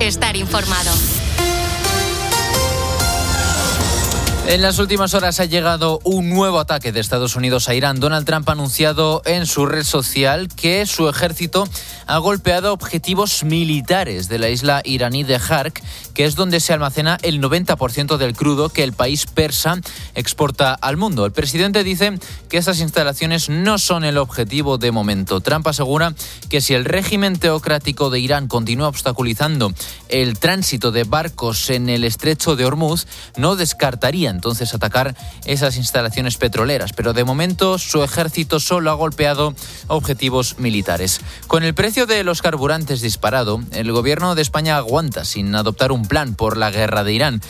estar informado. En las últimas horas ha llegado un nuevo ataque de Estados Unidos a Irán. Donald Trump ha anunciado en su red social que su ejército ha golpeado objetivos militares de la isla iraní de Hark, que es donde se almacena el 90% del crudo que el país persa exporta al mundo. El presidente dice que estas instalaciones no son el objetivo de momento. Trump asegura que si el régimen teocrático de Irán continúa obstaculizando el tránsito de barcos en el estrecho de Hormuz, no descartaría entonces atacar esas instalaciones petroleras, pero de momento su ejército solo ha golpeado objetivos militares. Con el precio de los carburantes disparado, el gobierno de España aguanta sin adoptar un plan por la guerra de Irán.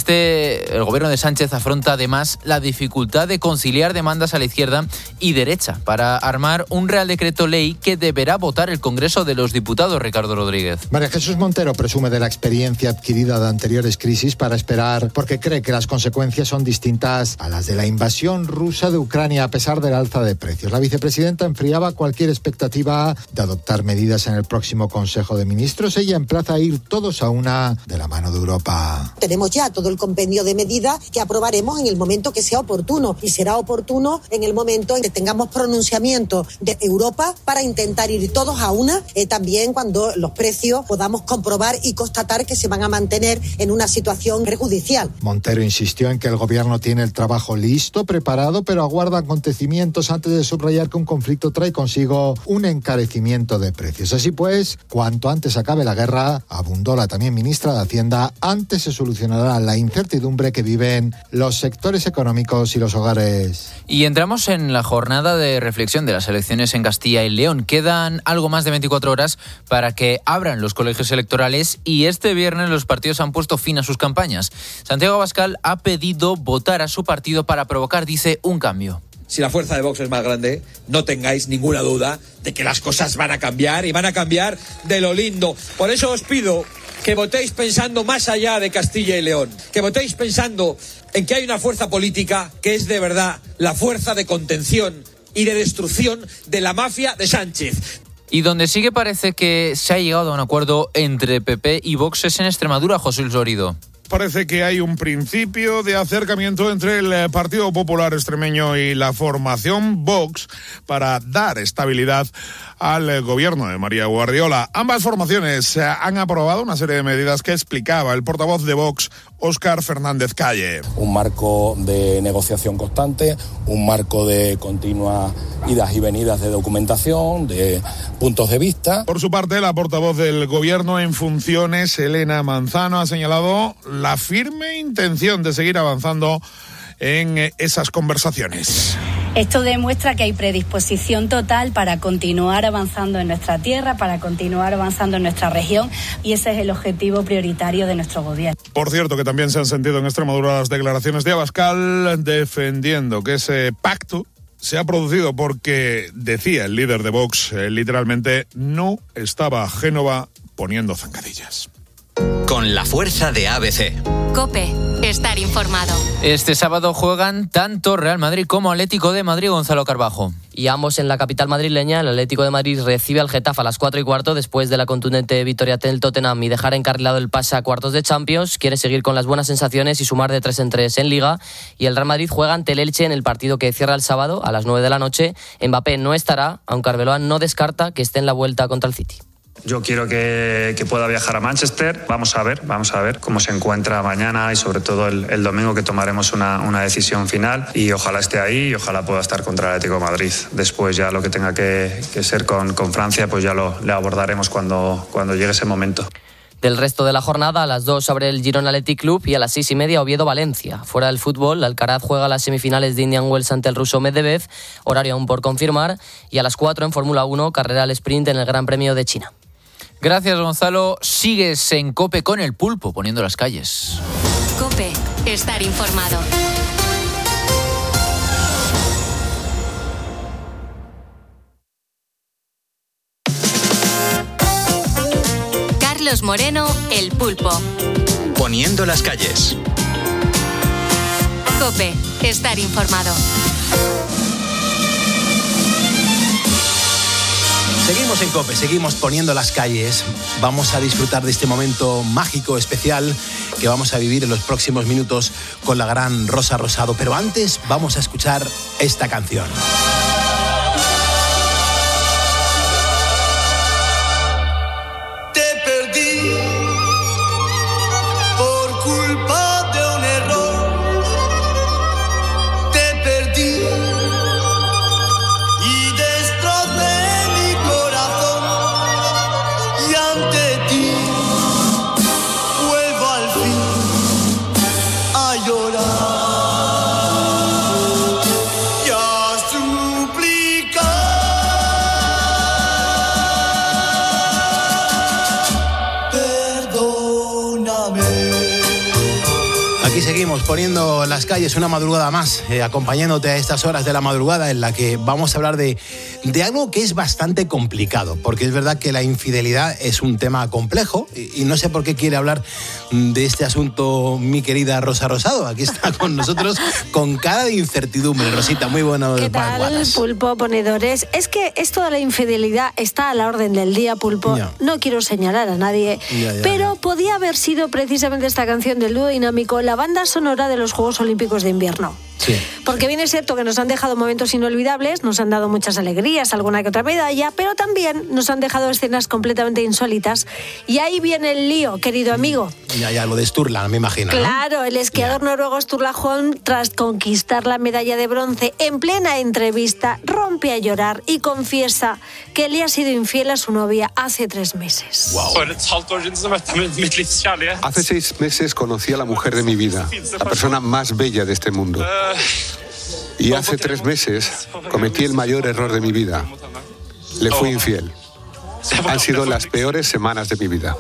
El gobierno de Sánchez afronta además la dificultad de conciliar demandas a la izquierda y derecha para armar un Real Decreto Ley que deberá votar el Congreso de los Diputados, Ricardo Rodríguez. María Jesús Montero presume de la experiencia adquirida de anteriores crisis para esperar, porque cree que las consecuencias son distintas a las de la invasión rusa de Ucrania, a pesar del alza de precios. La vicepresidenta enfriaba cualquier expectativa de adoptar medidas en el próximo Consejo de Ministros. Ella emplaza a ir todos a una de la mano de Europa. Tenemos ya todo el compendio de medidas que aprobaremos en el momento que sea oportuno, y será oportuno en el momento en que tengamos pronunciamiento de Europa para intentar ir todos a una, también cuando los precios podamos comprobar y constatar que se van a mantener en una situación prejudicial. Montero insistió en que el gobierno tiene el trabajo listo, preparado, pero aguarda acontecimientos antes de subrayar que un conflicto trae consigo un encarecimiento de precios. Así pues, cuanto antes acabe la guerra, abundó la también ministra de Hacienda, antes se solucionará la incertidumbre que viven los sectores económicos y los hogares. Y entramos en la jornada de reflexión de las elecciones en Castilla y León. Quedan algo más de 24 horas para que abran los colegios electorales y este viernes los partidos han puesto fin a sus campañas. Santiago Abascal ha pedido votar a su partido para provocar, dice, un cambio. Si la fuerza de Vox es más grande, no tengáis ninguna duda de que las cosas van a cambiar y van a cambiar de lo lindo. Por eso os pido que votéis pensando más allá de Castilla y León, que votéis pensando en que hay una fuerza política que es de verdad la fuerza de contención y de destrucción de la mafia de Sánchez. Y donde sí que parece que se ha llegado a un acuerdo entre PP y Vox es en Extremadura, José Luis Lorido. Parece que hay un principio de acercamiento entre el Partido Popular extremeño y la formación Vox para dar estabilidad al gobierno de María Guardiola. Ambas formaciones han aprobado una serie de medidas que explicaba el portavoz de Vox, Óscar Fernández Calle. Un marco de negociación constante, un marco de continuas idas y venidas de documentación, de puntos de vista. Por su parte, la portavoz del gobierno en funciones, Elena Manzano, ha señalado la firme intención de seguir avanzando en esas conversaciones. Esto demuestra que hay predisposición total para continuar avanzando en nuestra tierra, para continuar avanzando en nuestra región, y ese es el objetivo prioritario de nuestro gobierno. Por cierto, que también se han sentido en Extremadura las declaraciones de Abascal defendiendo que ese pacto se ha producido porque, decía el líder de Vox, literalmente no estaba Génova poniendo zancadillas. Con la fuerza de ABC. COPE, estar informado. Este sábado juegan tanto Real Madrid como Atlético de Madrid, Gonzalo Carbajo. Y ambos en la capital madrileña. El Atlético de Madrid recibe al Getafe a las 4:15 después de la contundente victoria del Tottenham y dejar encarrilado el pase a cuartos de Champions. Quiere seguir con las buenas sensaciones y sumar de 3 en 3 en Liga. Y el Real Madrid juega ante el Elche en el partido que cierra el sábado a las 9 de la noche. Mbappé no estará, aunque Arbeloa no descarta que esté en la vuelta contra el City. Yo quiero que pueda viajar a Manchester. Vamos a ver cómo se encuentra mañana y sobre todo el domingo, que tomaremos una decisión final, y ojalá esté ahí y ojalá pueda estar contra el Atlético de Madrid. Después ya lo que tenga que ser con Francia, pues ya le abordaremos cuando llegue ese momento. Del resto de la jornada, a las 2 abre el Girona Athletic Club y a las 6:30 Oviedo-Valencia. Fuera del fútbol, Alcaraz juega las semifinales de Indian Wells ante el ruso Medvedev, horario aún por confirmar, y a las 4 en Fórmula 1, carrera al sprint en el Gran Premio de China. Gracias, Gonzalo. Sigues en COPE con el pulpo, poniendo las calles. COPE, estar informado. Carlos Moreno, el pulpo. Poniendo las calles. COPE, estar informado. Seguimos en COPE, seguimos poniendo las calles. Vamos a disfrutar de este momento mágico, especial, que vamos a vivir en los próximos minutos con la gran Rosa Rosado. Pero antes vamos a escuchar esta canción. Te perdí por culpa de un error. Te perdí y destrocé mi corazón. Y ante ti vuelvo al fin a llorar. Y a suplicar. Aquí seguimos poniendo las calles una madrugada más, acompañándote a estas horas de la madrugada en la que vamos a hablar de algo que es bastante complicado, porque es verdad que la infidelidad es un tema complejo y no sé por qué quiere hablar de este asunto mi querida Rosa Rosado. Aquí está con nosotros con cara de incertidumbre. Rosita, muy buenos ¿Qué tal, Pulpo, ponedores? Es que esto de la infidelidad está a la orden del día, Pulpo. Ya. No quiero señalar a nadie, pero podía haber sido precisamente esta canción del dúo dinámico la banda sonora de los Juegos Olímpicos de Invierno. Sí. Porque bien es cierto que nos han dejado momentos inolvidables, nos han dado muchas alegrías, alguna que otra medalla, pero también nos han dejado escenas completamente insólitas. Y ahí viene el lío, querido amigo. Ya, lo de Sturla, me imagino, ¿no? Claro, el esquiador noruego Sturla Holm, tras conquistar la medalla de bronce, en plena entrevista, rompe a llorar y confiesa que le ha sido infiel a su novia hace 3 meses. Hace 6 meses conocí a la mujer de mi vida, la persona más bella de este mundo. Y hace 3 meses cometí el mayor error de mi vida. Le fui infiel. Han sido las peores semanas de mi vida.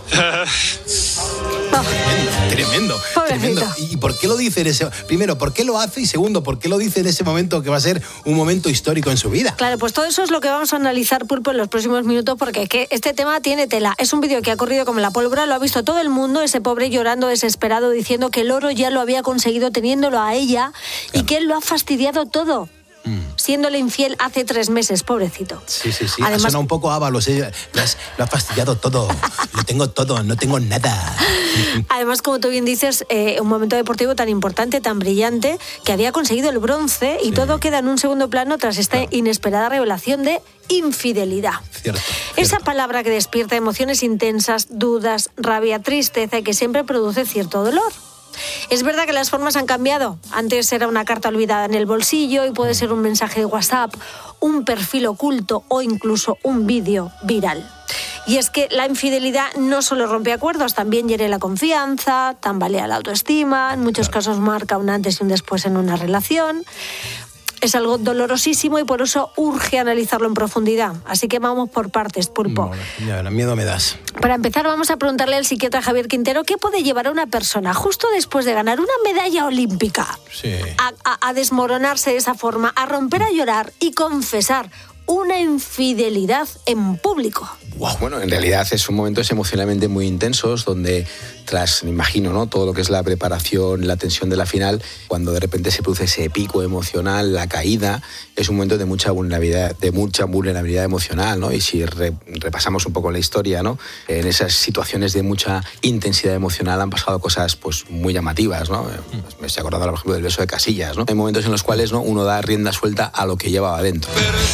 Tremendo. ¿Y por qué lo dice en ese... Primero, ¿por qué lo hace? Y segundo, ¿por qué lo dice en ese momento que va a ser un momento histórico en su vida? Claro, pues todo eso es lo que vamos a analizar, Pulpo, en los próximos minutos, porque es que este tema tiene tela. Es un vídeo que ha corrido como la pólvora, lo ha visto todo el mundo, ese pobre llorando desesperado, diciendo que el oro ya lo había conseguido teniéndolo a ella y que él lo ha fastidiado todo. Siéndole infiel hace 3 meses, pobrecito. Sí. Además, suena un poco Ábalos, lo ha fastidiado todo. Lo tengo todo, no tengo nada. Además, como tú bien dices, un momento deportivo tan importante, tan brillante, que había conseguido el bronce y todo queda en un segundo plano tras esta inesperada revelación de infidelidad. Cierto. Esa palabra que despierta emociones intensas, dudas, rabia, tristeza y que siempre produce cierto dolor. Es verdad que las formas han cambiado. Antes era una carta olvidada en el bolsillo y puede ser un mensaje de WhatsApp, un perfil oculto o incluso un vídeo viral. Y es que la infidelidad no solo rompe acuerdos, también hiere la confianza, tambalea la autoestima, en muchos casos marca un antes y un después en una relación. Es algo dolorosísimo y por eso urge analizarlo en profundidad. Así que vamos por partes, Pulpo. Miedo me das. Para empezar, vamos a preguntarle al psiquiatra Javier Quintero qué puede llevar a una persona justo después de ganar una medalla olímpica a desmoronarse de esa forma, a romper a llorar y confesar una infidelidad en público. Wow. Bueno, en realidad son momentos emocionalmente muy intensos donde tras, me imagino, ¿no?, todo lo que es la preparación, la tensión de la final, cuando de repente se produce ese pico emocional, la caída, es un momento de mucha vulnerabilidad emocional, ¿no? Y si repasamos un poco la historia, ¿no?, en esas situaciones de mucha intensidad emocional han pasado cosas pues muy llamativas, ¿no? Me estoy acordando, por ejemplo, del beso de Casillas, ¿no? Hay momentos en los cuales, ¿no?, uno da rienda suelta a lo que llevaba dentro.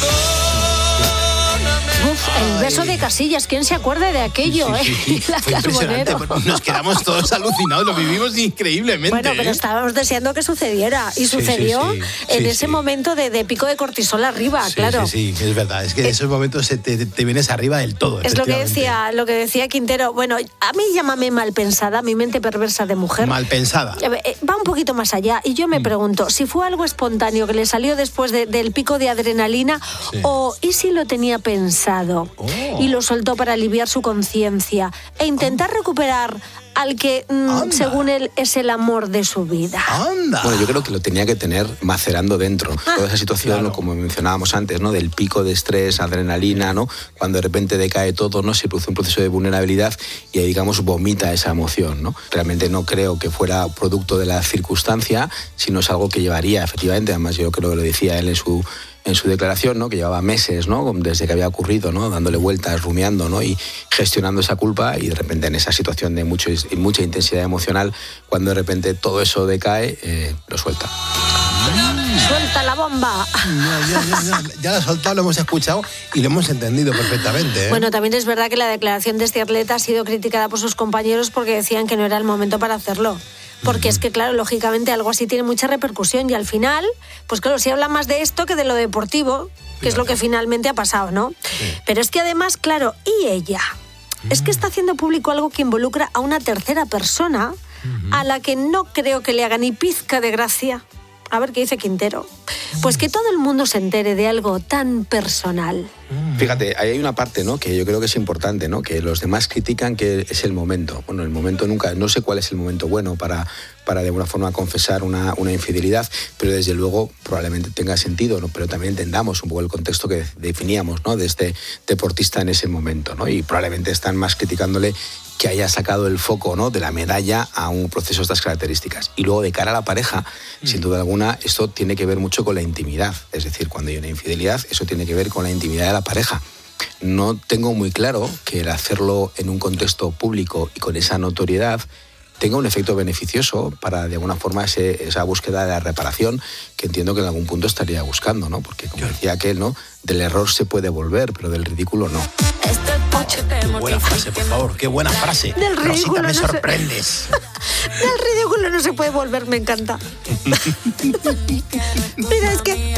El beso de Casillas, ¿quién se acuerda de aquello? Sí. Fue impresionante, nos quedamos todos alucinados, lo vivimos increíblemente. Bueno, pero estábamos deseando que sucediera y sucedió en ese momento de pico de cortisol arriba, claro. Sí, es verdad, es que en esos momentos te vienes arriba del todo. Es lo que decía Quintero. Bueno, a mí llámame mal pensada, mi mente perversa de mujer. Mal pensada. Va un poquito más allá y yo me pregunto, si fue algo espontáneo que le salió después del pico de adrenalina o ¿y si lo tenía pensado? Y lo soltó para aliviar su conciencia e intentar recuperar al que, según él, es el amor de su vida. ¡Anda! Bueno, yo creo que lo tenía que tener macerando dentro. Toda esa situación, ¿no?, como mencionábamos antes, ¿no?, del pico de estrés, adrenalina, ¿no?, cuando de repente decae todo, ¿no?, se produce un proceso de vulnerabilidad y ahí, digamos, vomita esa emoción, ¿no? Realmente no creo que fuera producto de la circunstancia, sino es algo que llevaría, efectivamente, además yo creo que lo decía él en su declaración, ¿no? Que llevaba meses, ¿no? Desde que había ocurrido, ¿no? Dándole vueltas, rumiando, ¿no? Y gestionando esa culpa, y de repente en esa situación de mucha intensidad emocional, cuando de repente todo eso decae, lo suelta. ¡Suelta la bomba! Ya lo ha soltado, lo hemos escuchado y lo hemos entendido perfectamente, ¿eh? Bueno, también es verdad que la declaración de este atleta ha sido criticada por sus compañeros porque decían que no era el momento para hacerlo. Porque es que, claro, lógicamente algo así tiene mucha repercusión y al final, pues claro, se habla más de esto que de lo deportivo, que es lo que finalmente ha pasado, ¿no? Sí. Pero es que además, claro, ¿y ella? Es que está haciendo público algo que involucra a una tercera persona a la que no creo que le haga ni pizca de gracia. A ver qué dice Quintero. Pues que todo el mundo se entere de algo tan personal. Fíjate, ahí hay una parte, ¿no? Que yo creo que es importante, ¿no? Que los demás critican que es el momento. Bueno, el momento nunca, no sé cuál es el momento bueno para de alguna forma confesar una infidelidad, pero desde luego probablemente tenga sentido, ¿no? Pero también entendamos un poco el contexto que definíamos, ¿no? De este deportista en ese momento, ¿no? Y probablemente están más criticándole que haya sacado el foco, ¿no? De la medalla a un proceso de estas características. Y luego, de cara a la pareja, sin duda alguna, esto tiene que ver mucho con la intimidad. Es decir, cuando hay una infidelidad, eso tiene que ver con la intimidad de la pareja. No tengo muy claro que el hacerlo en un contexto público y con esa notoriedad tenga un efecto beneficioso para, de alguna forma, esa búsqueda de la reparación que entiendo que en algún punto estaría buscando, ¿no? Porque, como decía aquel, ¿no? Del error se puede volver, pero del ridículo no. Qué buena frase, por favor, qué buena frase. Del ridículo Rosita, me no sorprendes. Del ridículo no se puede volver, me encanta. Mira, es que...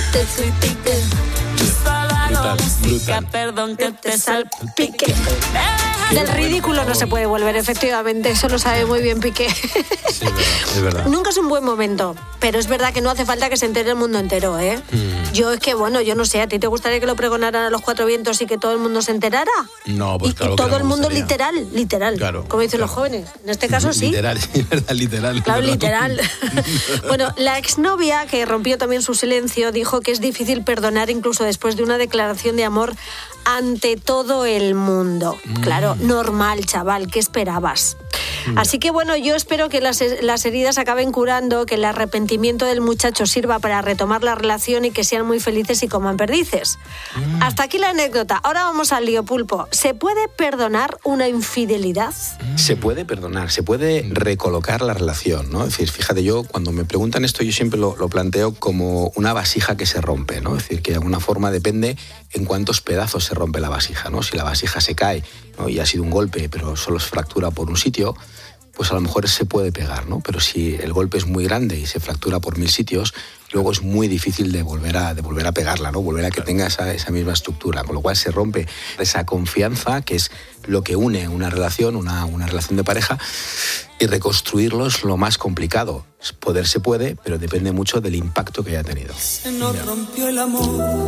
Brutal. Perdón que te salpique. Del ridículo no se puede volver, efectivamente. Eso lo sabe muy bien Piqué. Sí, es verdad. Nunca es un buen momento, pero es verdad que no hace falta que se entere el mundo entero, ¿eh? Yo es que, bueno, yo no sé, ¿a ti te gustaría que lo pregonaran a los cuatro vientos y que todo el mundo se enterara? No, pues y claro. Y todo el mundo literal. Claro. Como dicen los jóvenes. En este caso sí. Literal, es verdad, literal. Claro, literal. Bueno, la exnovia, que rompió también su silencio, dijo que es difícil perdonar incluso después de una declaración de amor ante todo el mundo. Claro, normal, chaval, ¿qué esperabas? Así que bueno, yo espero que las heridas acaben curando, que el arrepentimiento del muchacho sirva para retomar la relación y que sean muy felices y coman perdices. Hasta aquí la anécdota. Ahora vamos al lío, Pulpo. ¿Se puede perdonar una infidelidad? Se puede perdonar, se puede recolocar la relación, ¿no? Es decir, fíjate, yo cuando me preguntan esto, yo siempre lo planteo como una vasija que se rompe, ¿no? Es decir, que de alguna forma depende en cuántos pedazos se rompe la vasija, ¿no? Si la vasija se cae, ¿no? Y ha sido un golpe, pero solo se fractura por un sitio, pues a lo mejor se puede pegar, ¿no? Pero si el golpe es muy grande y se fractura por 1000 sitios, luego es muy difícil de volver a pegarla, ¿no? Volver a que tenga esa misma estructura, con lo cual se rompe esa confianza, que es lo que une una relación, una relación de pareja, y reconstruirlo es lo más complicado. Poder se puede, pero depende mucho del impacto que haya tenido. Se nos rompió el amor.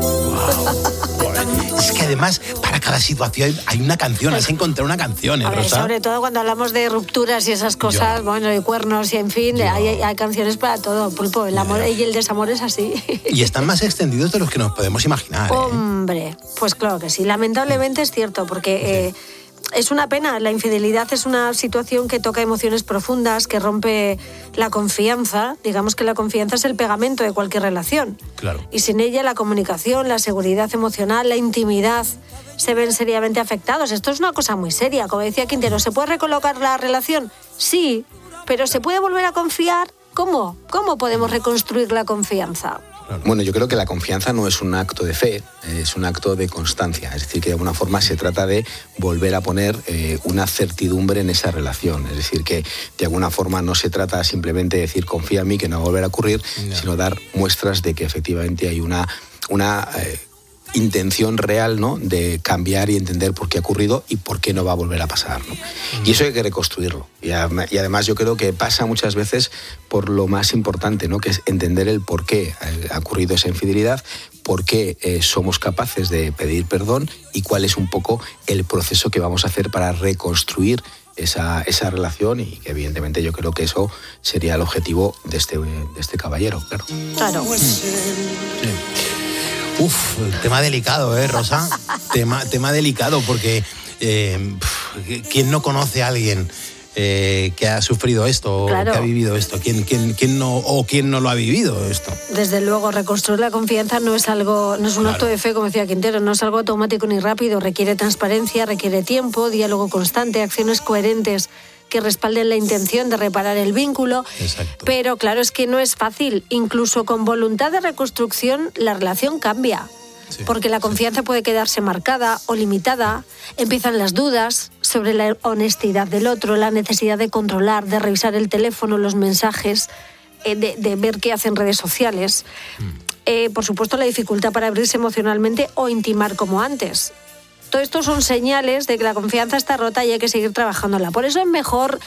Wow. Es que además, para cada situación hay una canción, has encontrado una canción, ¿eh, Rosa? Sobre todo cuando hablamos de rupturas y esas cosas, bueno, y cuernos y en fin, hay canciones para todo, Pulpo. El amor y el desamor es así. Y están más extendidos de los que nos podemos imaginar, ¿eh? Hombre, pues claro que sí. Lamentablemente es cierto, porque... es una pena, la infidelidad es una situación que toca emociones profundas, que rompe la confianza. Digamos que la confianza es el pegamento de cualquier relación. Claro. Y sin ella la comunicación, la seguridad emocional, la intimidad se ven seriamente afectados. Esto es una cosa muy seria. Como decía Quintero, ¿se puede recolocar la relación? Sí, pero ¿se puede volver a confiar? ¿Cómo? ¿Cómo podemos reconstruir la confianza? Bueno, yo creo que la confianza no es un acto de fe, es un acto de constancia. Es decir, que de alguna forma se trata de volver a poner una certidumbre en esa relación. Es decir, que de alguna forma no se trata simplemente de decir confía en mí que no va a volver a ocurrir, sino dar muestras de que efectivamente hay una intención real, ¿no?, de cambiar y entender por qué ha ocurrido y por qué no va a volver a pasar, ¿no? Y eso hay que reconstruirlo. Y además yo creo que pasa muchas veces por lo más importante, ¿no?, que es entender el por qué ha ocurrido esa infidelidad, por qué somos capaces de pedir perdón y cuál es un poco el proceso que vamos a hacer para reconstruir esa relación, y que evidentemente yo creo que eso sería el objetivo de este caballero, claro. Claro. Sí. Uf, tema delicado, Rosa? tema delicado, porque ¿quién no conoce a alguien que ha sufrido esto, claro, o que ha vivido esto, quién no lo ha vivido esto. Desde luego, reconstruir la confianza no es un acto de fe, como decía Quintero, no es algo automático ni rápido, requiere transparencia, requiere tiempo, diálogo constante, acciones coherentes que respalden la intención de reparar el vínculo. Exacto. Pero claro, es que no es fácil. Incluso con voluntad de reconstrucción, la relación cambia. Sí, porque la confianza puede quedarse marcada o limitada. Empiezan las dudas sobre la honestidad del otro, la necesidad de controlar, de revisar el teléfono, los mensajes, de ver qué hacen redes sociales. Por supuesto, la dificultad para abrirse emocionalmente o intimar como antes. Todo esto son señales de que la confianza está rota y hay que seguir trabajándola. Por eso es mejor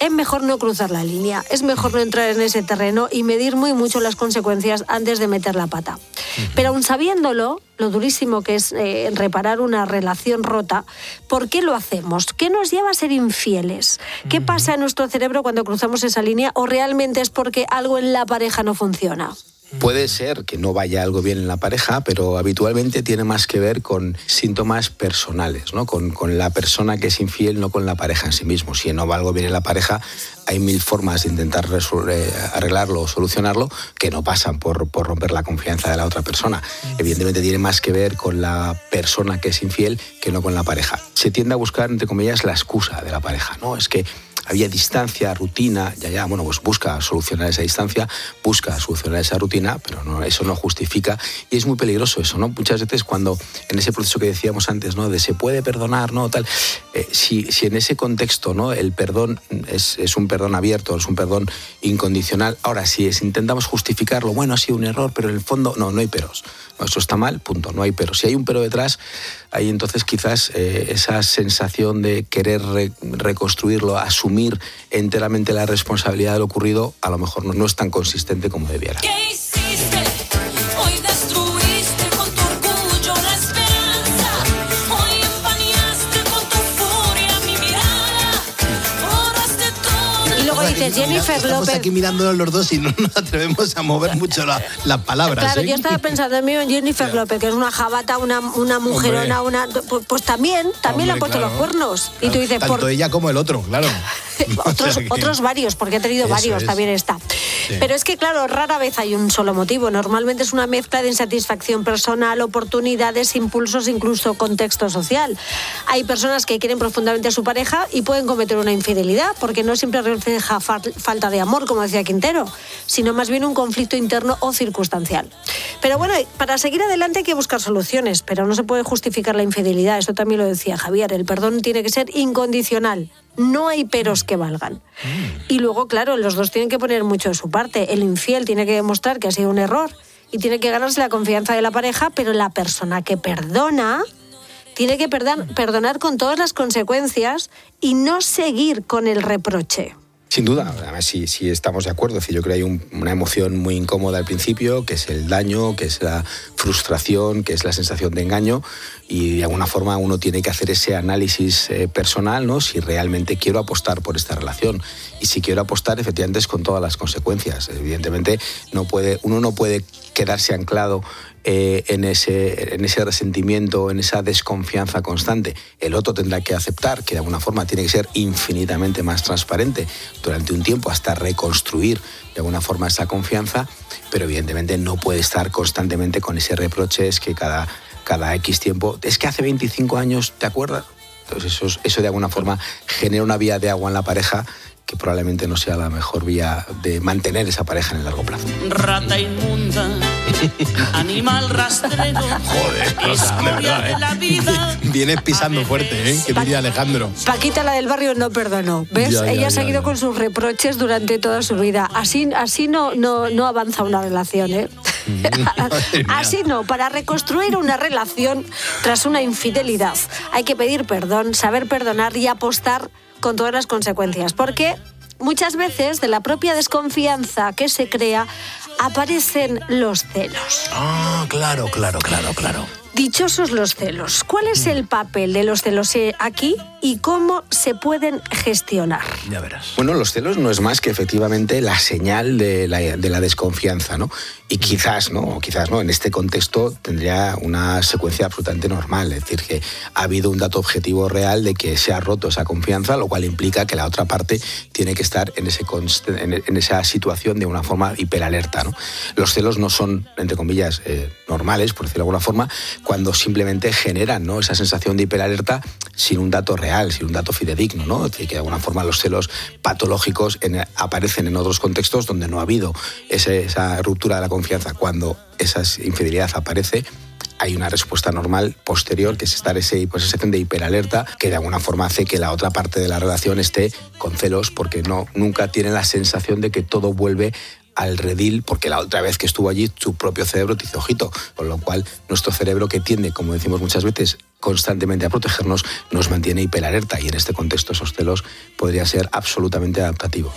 no cruzar la línea, es mejor no entrar en ese terreno y medir muy mucho las consecuencias antes de meter la pata. Pero aun sabiéndolo, lo durísimo que es reparar una relación rota, ¿por qué lo hacemos? ¿Qué nos lleva a ser infieles? ¿Qué pasa en nuestro cerebro cuando cruzamos esa línea? ¿O realmente es porque algo en la pareja no funciona? Puede ser que no vaya algo bien en la pareja, pero habitualmente tiene más que ver con síntomas personales, ¿no? Con la persona que es infiel, no con la pareja en sí mismo. Si no va algo bien en la pareja, hay mil formas de intentar arreglarlo o solucionarlo que no pasan por romper la confianza de la otra persona. Evidentemente tiene más que ver con la persona que es infiel que no con la pareja. Se tiende a buscar, entre comillas, la excusa de la pareja, ¿no? Es que había distancia, rutina, bueno, pues busca solucionar esa distancia, busca solucionar esa rutina, pero no, eso no justifica y es muy peligroso eso, ¿no? Muchas veces cuando en ese proceso que decíamos antes, ¿no? De se puede perdonar, ¿no? Tal, si en ese contexto, ¿no? El perdón es un perdón abierto, es un perdón incondicional. Ahora, si intentamos justificarlo, bueno, ha sido un error, pero en el fondo, no hay peros. No, eso está mal, punto, no hay pero. Si hay un pero detrás, ahí entonces quizás esa sensación de querer reconstruirlo, asumir enteramente la responsabilidad de lo ocurrido, a lo mejor no es tan consistente como debiera. ¿Qué hiciste? Hoy destruiste con tu orgullo la esperanza. Hoy empañaste con tu furia mi mirada. Borraste todo. Y luego dices, Jennifer López. Estamos aquí mirándonos los dos y no nos atrevemos a mover mucho las palabras. Claro, yo estaba pensando en Jennifer López, que es una jabata, una mujerona, pues también le han puesto los cuernos. Claro. Y tú dices, tanto ella como el otro, claro. Otros varios, porque ha tenido varios, también está. Sí. Pero es que, claro, rara vez hay un solo motivo. Normalmente es una mezcla de insatisfacción personal, oportunidades, impulsos, incluso contexto social. Hay personas que quieren profundamente a su pareja y pueden cometer una infidelidad, porque no siempre refleja falta de amor, como decía Quintero, sino más bien un conflicto interno o circunstancial. Pero bueno, para seguir adelante hay que buscar soluciones, pero no se puede justificar la infidelidad. Eso también lo decía Javier. El perdón tiene que ser incondicional. No hay peros que valgan. Y luego, claro, los dos tienen que poner mucho de su parte. El infiel tiene que demostrar que ha sido un error y tiene que ganarse la confianza de la pareja, pero la persona que perdona tiene que perdonar con todas las consecuencias y no seguir con el reproche. Sin duda, además sí estamos de acuerdo. Es decir, yo creo que hay una emoción muy incómoda al principio, que es el daño, que es la frustración, que es la sensación de engaño, y de alguna forma uno tiene que hacer ese análisis personal, ¿no? Si realmente quiero apostar por esta relación. Y si quiero apostar, efectivamente, es con todas las consecuencias. Evidentemente, uno no puede quedarse anclado en ese resentimiento, en esa desconfianza constante. El otro tendrá que aceptar que de alguna forma tiene que ser infinitamente más transparente durante un tiempo hasta reconstruir de alguna forma esa confianza, pero evidentemente no puede estar constantemente con ese reproche, es que cada X tiempo, es que hace 25 años, ¿te acuerdas? Entonces eso de alguna forma genera una vía de agua en la pareja que probablemente no sea la mejor vía de mantener esa pareja en el largo plazo. Rata inmunda, animal rastrero. Joder, de verdad, de la vida. Vienes pisando fuerte, que diría Alejandro. Paquita, la del barrio, no perdonó. ¿Ves? Ella ha seguido con sus reproches durante toda su vida. Así no avanza una relación, ¿eh? Así no, para reconstruir una relación tras una infidelidad hay que pedir perdón, saber perdonar y apostar con todas las consecuencias, porque muchas veces de la propia desconfianza que se crea aparecen los celos. Ah, claro. Dichosos los celos. ¿Cuál es el papel de los celos aquí y cómo se pueden gestionar? Ya verás. Bueno, los celos no es más que efectivamente la señal de la desconfianza, ¿no? Y quizás no, en este contexto tendría una secuencia absolutamente normal, es decir, que ha habido un dato objetivo real de que se ha roto esa confianza, lo cual implica que la otra parte tiene que estar en esa situación de una forma hiperalerta, ¿no? Los celos no son, entre comillas, normales, por decirlo de alguna forma, cuando simplemente generan, ¿no?, esa sensación de hiperalerta sin un dato real, sin un dato fidedigno, ¿no? Es decir, que de alguna forma los celos patológicos aparecen en otros contextos donde no ha habido esa ruptura de la confianza. Cuando esa infidelidad aparece, hay una respuesta normal posterior, que es estar esa sensación de hiperalerta, que de alguna forma hace que la otra parte de la relación esté con celos, porque nunca tiene la sensación de que todo vuelve al redil, porque la otra vez que estuvo allí su propio cerebro te hizo ojito, con lo cual nuestro cerebro, que tiende, como decimos muchas veces, constantemente a protegernos, nos mantiene hiperalerta, y en este contexto esos celos podrían ser absolutamente adaptativos.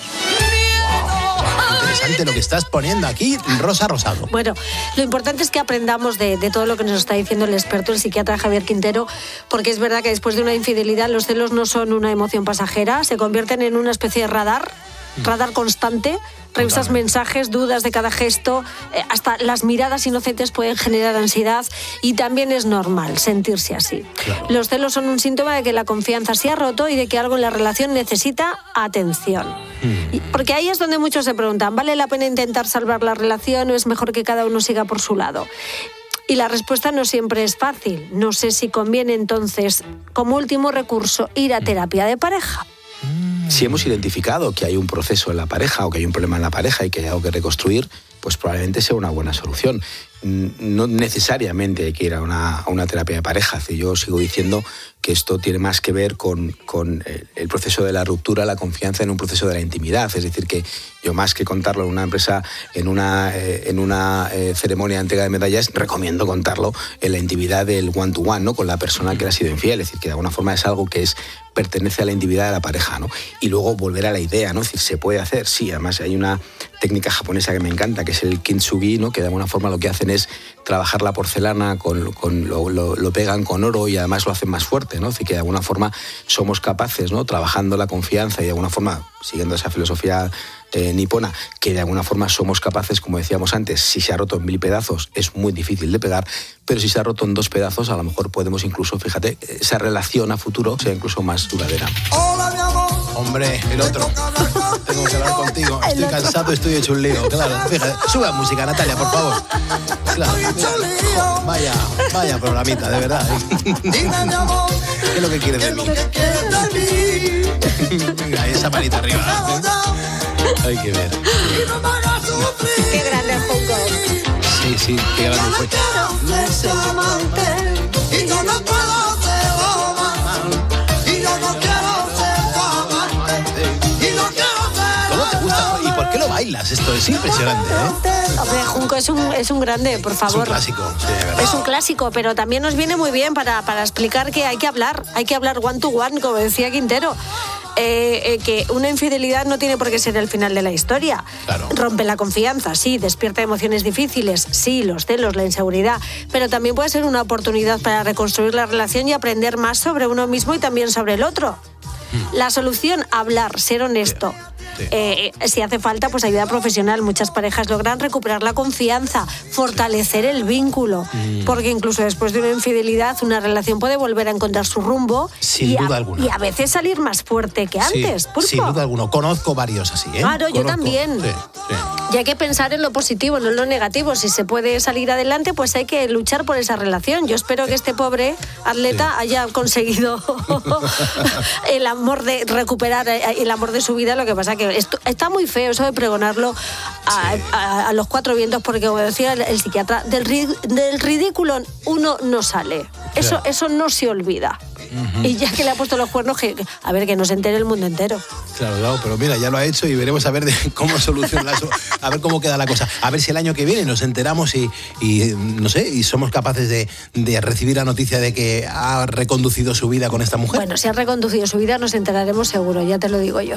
Interesante lo que estás poniendo aquí, Rosa Rosado. Bueno, lo importante es que aprendamos de todo lo que nos está diciendo el experto, el psiquiatra Javier Quintero, porque es verdad que después de una infidelidad los celos no son una emoción pasajera, se convierten en una especie de radar constante. Revisas mensajes, dudas de cada gesto, hasta las miradas inocentes pueden generar ansiedad, y también es normal sentirse así. Claro. Los celos son un síntoma de que la confianza se ha roto y de que algo en la relación necesita atención. Porque ahí es donde muchos se preguntan, ¿vale la pena intentar salvar la relación o es mejor que cada uno siga por su lado? Y la respuesta no siempre es fácil. No sé si conviene entonces, como último recurso, ir a terapia de pareja. Si hemos identificado que hay un proceso en la pareja o que hay un problema en la pareja y que hay algo que reconstruir, pues probablemente sea una buena solución. No necesariamente hay que ir a una terapia de pareja. Yo sigo diciendo que esto tiene más que ver con el proceso de la ruptura, la confianza en un proceso de la intimidad. Es decir, que yo, más que contarlo en una empresa, en una ceremonia de entrega de medallas, recomiendo contarlo en la intimidad del one-to-one, ¿no?, con la persona que le ha sido infiel. Es decir, que de alguna forma es algo que pertenece a la intimidad de la pareja, ¿no? Y luego volver a la idea, ¿no? Es decir, ¿se puede hacer? Sí, además hay una técnica japonesa que me encanta, que es el kintsugi, ¿no?, que de alguna forma lo que hacen es trabajar la porcelana, lo pegan con oro y además lo hacen más fuerte, ¿no? Es decir, que de alguna forma somos capaces, ¿no?, trabajando la confianza y de alguna forma siguiendo esa filosofía nipona, que de alguna forma somos capaces, como decíamos antes, si se ha roto en 1000 pedazos es muy difícil de pegar, pero si se ha roto en 2 pedazos a lo mejor podemos incluso, fíjate, esa relación a futuro sea incluso más duradera. Hola, mi amor. Hombre, el otro. Tengo que hablar contigo. Estoy cansado, estoy hecho un lío. Claro, fíjate. Sube la música, Natalia, por favor. Claro. Mira, vaya programita, de verdad. Dime, mi amor. ¿Qué es lo que quieres de mí? Venga, esa manita arriba. Hay que ver. Qué grande el Junco. Sí, qué grande fue. Y yo no puedo ser amante. Y yo no quiero ser amante. Y no quiero ser. ¿Cómo te gusta? ¿Y por qué lo bailas? Esto es impresionante, ¿eh? Hombre, Junco es un grande, por favor. Es un clásico, sí, de verdad. Es un clásico, pero también nos viene muy bien para explicar que hay que hablar one to one, como decía Quintero. Que una infidelidad no tiene por qué ser el final de la historia. Claro. Rompe la confianza, sí, despierta emociones difíciles, sí, los celos, la inseguridad, pero también puede ser una oportunidad para reconstruir la relación y aprender más sobre uno mismo y también sobre el otro. La solución, hablar, ser honesto. Si hace falta, pues ayuda profesional. Muchas parejas logran recuperar la confianza, fortalecer el vínculo, porque incluso después de una infidelidad una relación puede volver a encontrar su rumbo. Sin duda alguna. Y a veces salir más fuerte que antes. Sí, sin duda alguna. Conozco varios así, ¿eh? Claro, yo también. Sí. Y hay que pensar en lo positivo, no en lo negativo. Si se puede salir adelante, pues hay que luchar por esa relación. Yo espero que este pobre atleta haya conseguido el amor de recuperar el amor de su vida. Lo que pasa que está muy feo eso de pregonarlo a los 4 vientos, porque, como decía el psiquiatra, del ridículo uno no sale. Claro. Eso no se olvida. Y ya que le ha puesto los cuernos, a ver, que no se entere el mundo entero. Claro, pero mira, ya lo ha hecho y veremos a ver cómo soluciona eso, a ver cómo queda la cosa. A ver si el año que viene nos enteramos y no sé, y somos capaces de recibir la noticia de que ha reconducido su vida con esta mujer. Bueno, si ha reconducido su vida nos enteraremos seguro, ya te lo digo yo. Qué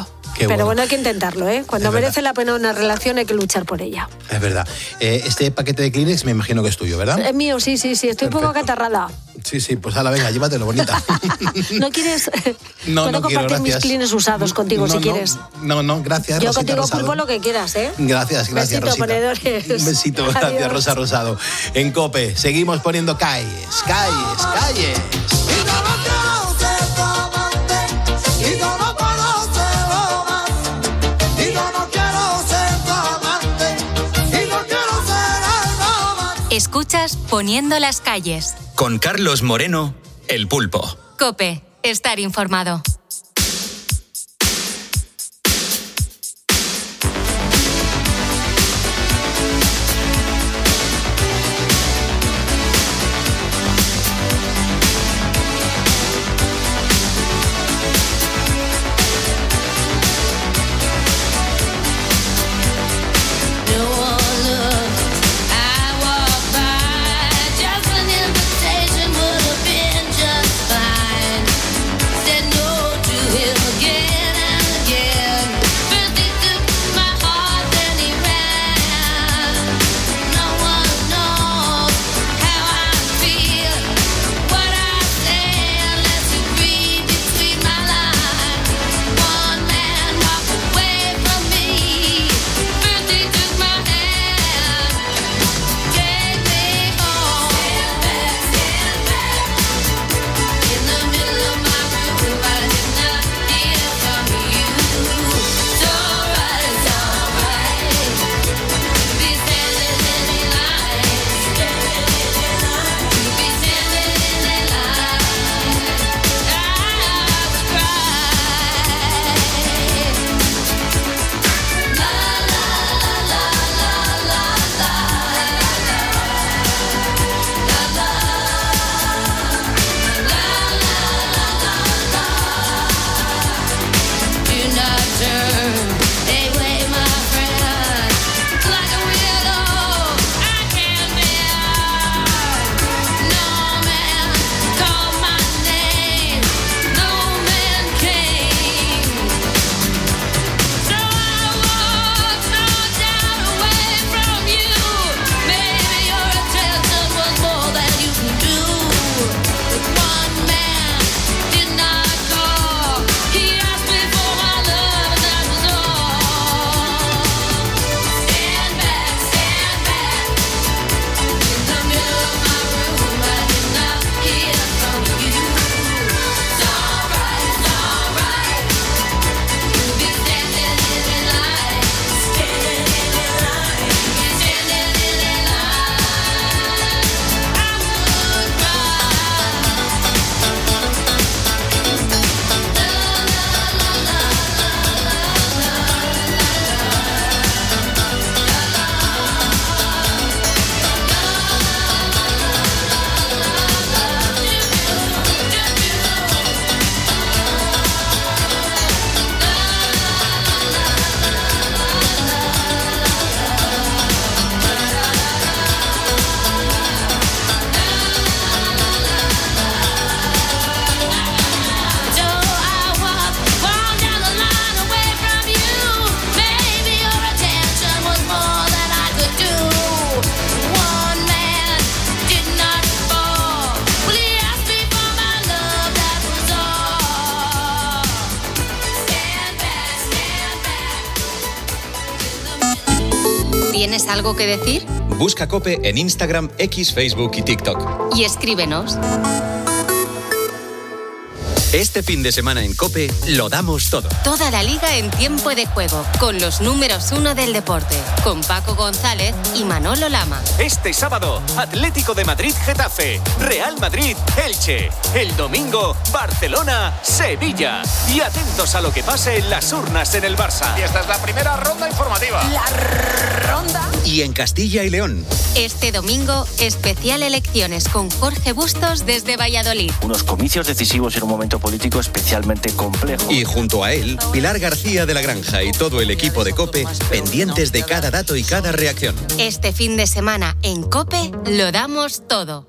Pero bueno, hay que intentarlo, ¿eh? Cuando Es merece la pena una relación hay que luchar por ella. Es verdad. Este paquete de Kleenex me imagino que es tuyo, ¿verdad? Es mío, sí. Estoy un poco acatarrada. Sí, pues ala, venga, llévatelo, bonita. ¿No quieres? No, Puedo no quiero, compartir mis gracias. Kleenex usados contigo si quieres. No, gracias, Yo Rosita contigo Rosado. pulpo lo que quieras, ¿eh? Gracias, Besito, Rosita. ponedores. Un besito, gracias, Adiós. Rosa Rosado. En COPE, seguimos poniendo calles. Y yo no quiero ser tu amante, y yo no puedo serlo más. Y yo no quiero ser tu amante, y no quiero ser algo más. Escuchas Poniendo las calles. Con Carlos Moreno, El Pulpo. COPE. Estar informado. No one looked, I walked by. Just an invitation would have been just fine. Said no to him again and again. First he took my heart, then he ran. No one knows how I feel, what I say unless you read between my lines. One man walked away from me. First he took my hand, take me home. Stand back, in the middle of my room, but I did not hear from you. It's alright, be standing in the line, be standing in the line. I would cry. Do not turn away, my friend. Like a widow, I can't bear. No man called my name, no man came. So I walked on down away from you. Maybe your attention was more than you could do. One man did not call. He asked me for my love, and that was all. Stand back, in the middle of my room. I did not hear from you. It's alright, be standing in the line, standing in the line. I would So I walked down the line away from you. Maybe your attention was more than I could do. One man did not fall. Well, he asked me for my love, that was all. Stand back. ¿Tienes algo que decir? Busca COPE en Instagram, X, Facebook y TikTok. Y escríbenos. Este fin de semana en COPE lo damos todo. Toda la liga en tiempo de juego, con los números 1 del deporte, con Paco González y Manolo Lama. Este sábado, Atlético de Madrid, Getafe, Real Madrid, Elche. El domingo, Barcelona, Sevilla. Y atentos a lo que pase en las urnas en el Barça. Y esta es la primera ronda informativa. La ronda. Y en Castilla y León. Este domingo, especial elecciones con Jorge Bustos desde Valladolid. Unos comicios decisivos en un momento político especialmente complejo. Y junto a él, Pilar García de la Granja y todo el equipo de COPE, pendientes de cada dato y cada reacción. Este fin de semana en COPE lo damos todo.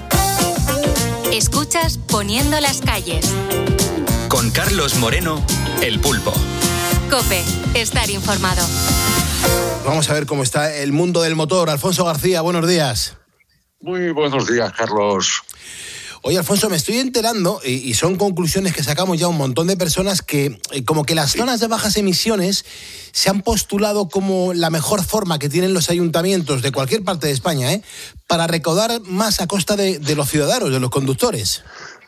Escuchas Poniendo las calles. Con Carlos Moreno, El Pulpo. COPE. Estar informado. Vamos a ver cómo está el mundo del motor. Alfonso García, buenos días. Muy buenos días, Carlos. Oye, Alfonso, me estoy enterando, y son conclusiones que sacamos ya un montón de personas, que como que las zonas de bajas emisiones se han postulado como la mejor forma que tienen los ayuntamientos de cualquier parte de España, para recaudar más a costa de los ciudadanos, de los conductores.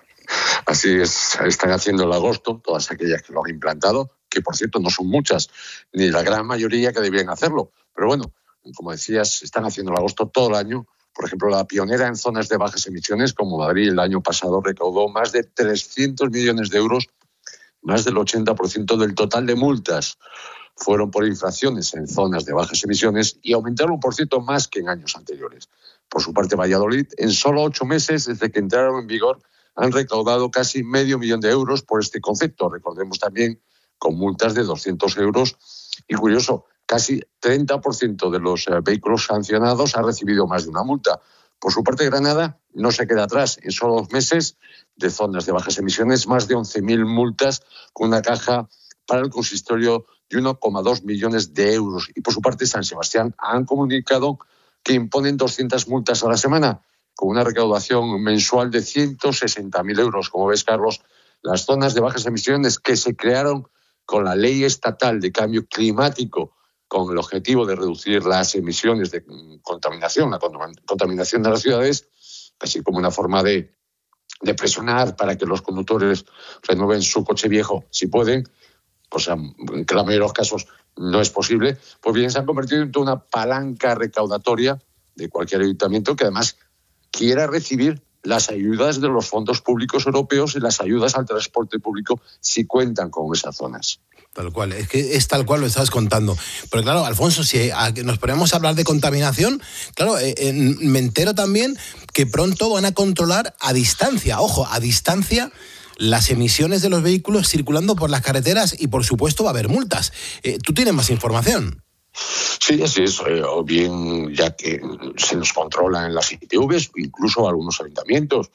Así es, están haciendo el agosto, todas aquellas que lo han implantado, que por cierto no son muchas, ni la gran mayoría que debían hacerlo. Pero bueno, como decías, están haciendo el agosto todo el año. Por ejemplo, la pionera en zonas de bajas emisiones, como Madrid, el año pasado recaudó más de 300 millones de euros, más del 80% del total de multas fueron por infracciones en zonas de bajas emisiones y aumentaron, por cierto, más que en años anteriores. Por su parte, Valladolid, en solo 8 meses desde que entraron en vigor, han recaudado casi $500,000 de euros por este concepto. Recordemos también con multas de 200 euros. Y curioso, casi 30% de los vehículos sancionados ha recibido más de una multa. Por su parte, Granada no se queda atrás. En solo 2 meses de zonas de bajas emisiones, más de 11.000 multas con una caja para el consistorio de 1,2 millones de euros. Y por su parte, San Sebastián han comunicado que imponen 200 multas a la semana, con una recaudación mensual de 160.000 euros. Como ves, Carlos, las zonas de bajas emisiones que se crearon con la Ley Estatal de Cambio Climático, con el objetivo de reducir las emisiones de contaminación, la contaminación de las ciudades, así como una forma de presionar para que los conductores renueven su coche viejo si pueden, cosa que en la mayoría de los casos no es posible, pues bien, se han convertido en toda una palanca recaudatoria de cualquier ayuntamiento que además quiera recibir las ayudas de los fondos públicos europeos y las ayudas al transporte público si cuentan con esas zonas. Tal cual, es que es tal cual lo estabas contando. Pero claro, Alfonso, si nos ponemos a hablar de contaminación, claro, me entero también que pronto van a controlar a distancia, ojo, a distancia, las emisiones de los vehículos circulando por las carreteras y por supuesto va a haber multas. ¿Tú tienes más información? Sí, así es. O bien, ya que se nos controlan en las ITVs, incluso algunos ayuntamientos,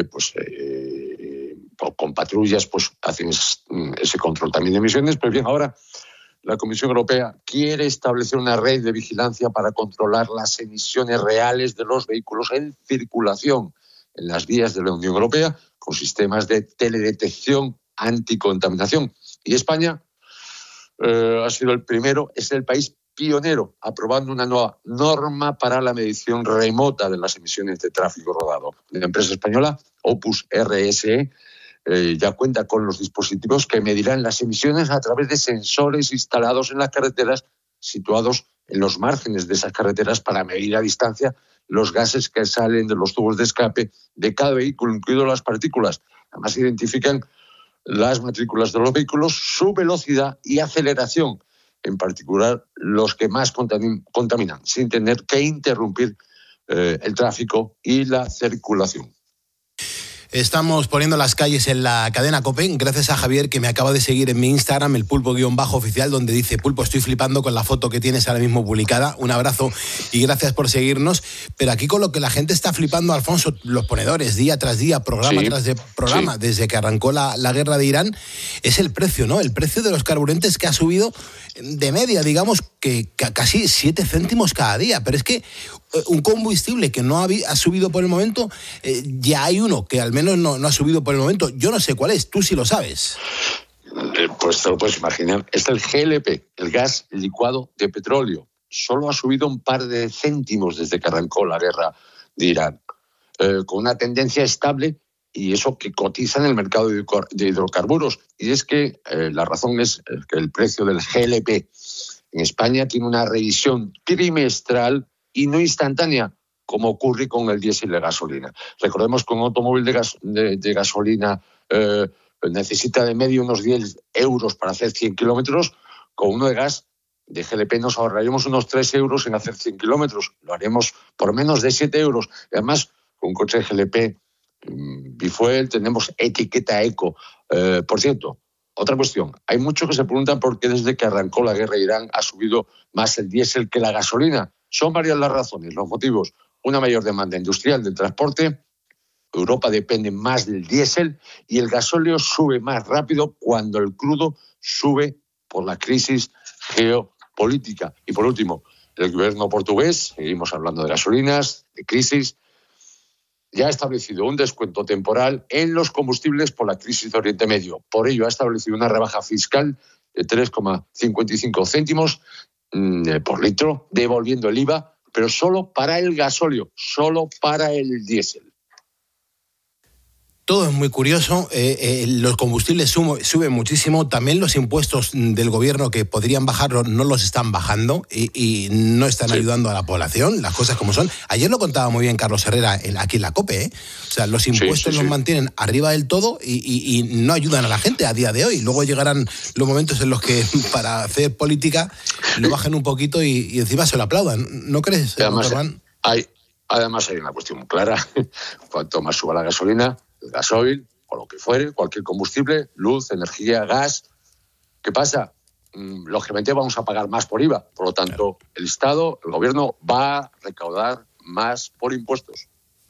con patrullas, pues hacen ese control también de emisiones. Pues bien, ahora la Comisión Europea quiere establecer una red de vigilancia para controlar las emisiones reales de los vehículos en circulación en las vías de la Unión Europea, con sistemas de teledetección anticontaminación. Y España ha sido el primero, es el país pionero, aprobando una nueva norma para la medición remota de las emisiones de tráfico rodado. La empresa española Opus RSE ya cuenta con los dispositivos que medirán las emisiones a través de sensores instalados en las carreteras, situados en los márgenes de esas carreteras, para medir a distancia los gases que salen de los tubos de escape de cada vehículo, incluidas las partículas. Además, identifican las matrículas de los vehículos, su velocidad y aceleración, en particular los que más contaminan, sin tener que interrumpir el tráfico y la circulación. Estamos poniendo las calles en la cadena COPE, gracias a Javier, que me acaba de seguir en mi Instagram, el Pulpo_oficial, donde dice: Pulpo, estoy flipando con la foto que tienes ahora mismo publicada. Un abrazo y gracias por seguirnos. Pero aquí con lo que la gente está flipando, Alfonso, los ponedores, día tras día, programa tras programa, desde que arrancó la guerra de Irán, es el precio, ¿no? El precio de los carburantes, que ha subido de media, digamos, que casi 7 céntimos cada día. Pero es que un combustible que no ha subido por el momento, ya hay uno que al menos no ha subido por el momento. Yo no sé cuál es, tú sí lo sabes. Pues te lo puedes imaginar. Es el GLP, el gas licuado de petróleo. Solo ha subido un par de céntimos desde que arrancó la guerra de Irán, con una tendencia estable, y eso que cotiza en el mercado de hidrocarburos. Y es que la razón es que el precio del GLP en España tiene una revisión trimestral y no instantánea, como ocurre con el diésel de gasolina. Recordemos que un automóvil de gasolina necesita de medio unos 10 euros para hacer 100 kilómetros. Con uno de gas de GLP nos ahorraríamos unos 3 euros en hacer 100 kilómetros. Lo haremos por menos de 7 euros. Y además, con un coche de GLP bifuel tenemos etiqueta eco. Por cierto, otra cuestión. Hay muchos que se preguntan por qué desde que arrancó la guerra de Irán ha subido más el diésel que la gasolina. Son varias las razones, los motivos. Una mayor demanda industrial del transporte, Europa depende más del diésel y el gasóleo sube más rápido cuando el crudo sube por la crisis geopolítica. Y por último, el gobierno portugués, seguimos hablando de gasolinas, de crisis, ya ha establecido un descuento temporal en los combustibles por la crisis de Oriente Medio. Por ello, ha establecido una rebaja fiscal de 3,55 céntimos por litro, devolviendo el IVA, pero solo para el gasóleo, solo para el diésel. Todo es muy curioso, los combustibles suben muchísimo, también los impuestos del gobierno que podrían bajarlo no los están bajando y no están ayudando a la población, las cosas como son. Ayer lo contaba muy bien Carlos Herrera aquí en la COPE, O sea, los impuestos los mantienen arriba del todo y no ayudan a la gente a día de hoy. Luego llegarán los momentos en los que para hacer política lo bajen un poquito y encima se lo aplaudan, ¿no crees, Motorman? Además hay una cuestión muy clara, cuanto más suba la gasolina, el gasoil, o lo que fuere, cualquier combustible, luz, energía, gas. ¿Qué pasa? Lógicamente vamos a pagar más por IVA. Por lo tanto, el Estado, el Gobierno, va a recaudar más por impuestos.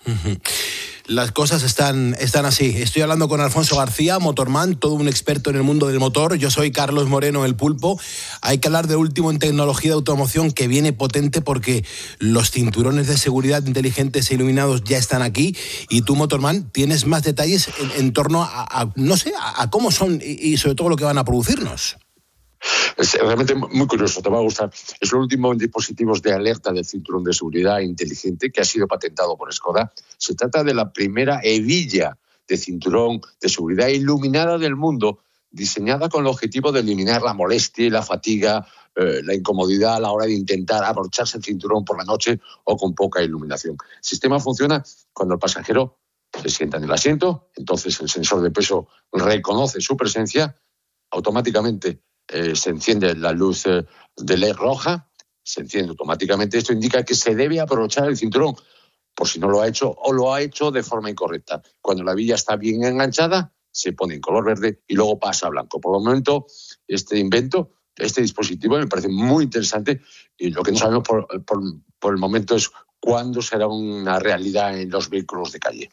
Las cosas están así. Estoy hablando con Alfonso García, Motorman, todo un experto en el mundo del motor. Yo soy Carlos Moreno, el Pulpo. Hay que hablar de último en tecnología de automoción, que viene potente porque los cinturones de seguridad inteligentes e iluminados ya están aquí. Y tú, Motorman, tienes más detalles en torno a cómo son y sobre todo lo que van a producirnos. Es realmente muy curioso, te va a gustar. Es el último en dispositivos de alerta del cinturón de seguridad inteligente que ha sido patentado por Skoda. Se trata de la primera hebilla de cinturón de seguridad iluminada del mundo, diseñada con el objetivo de eliminar la molestia y la fatiga, la incomodidad a la hora de intentar abrocharse el cinturón por la noche o con poca iluminación. El sistema funciona cuando el pasajero se sienta en el asiento, entonces el sensor de peso reconoce su presencia, automáticamente se enciende la luz de LED roja, se enciende automáticamente. Esto indica que se debe abrochar el cinturón, por si no lo ha hecho o lo ha hecho de forma incorrecta. Cuando la hebilla está bien enganchada, se pone en color verde y luego pasa a blanco. Por el momento, este dispositivo me parece muy interesante y lo que no sabemos por el momento es cuándo será una realidad en los vehículos de calle.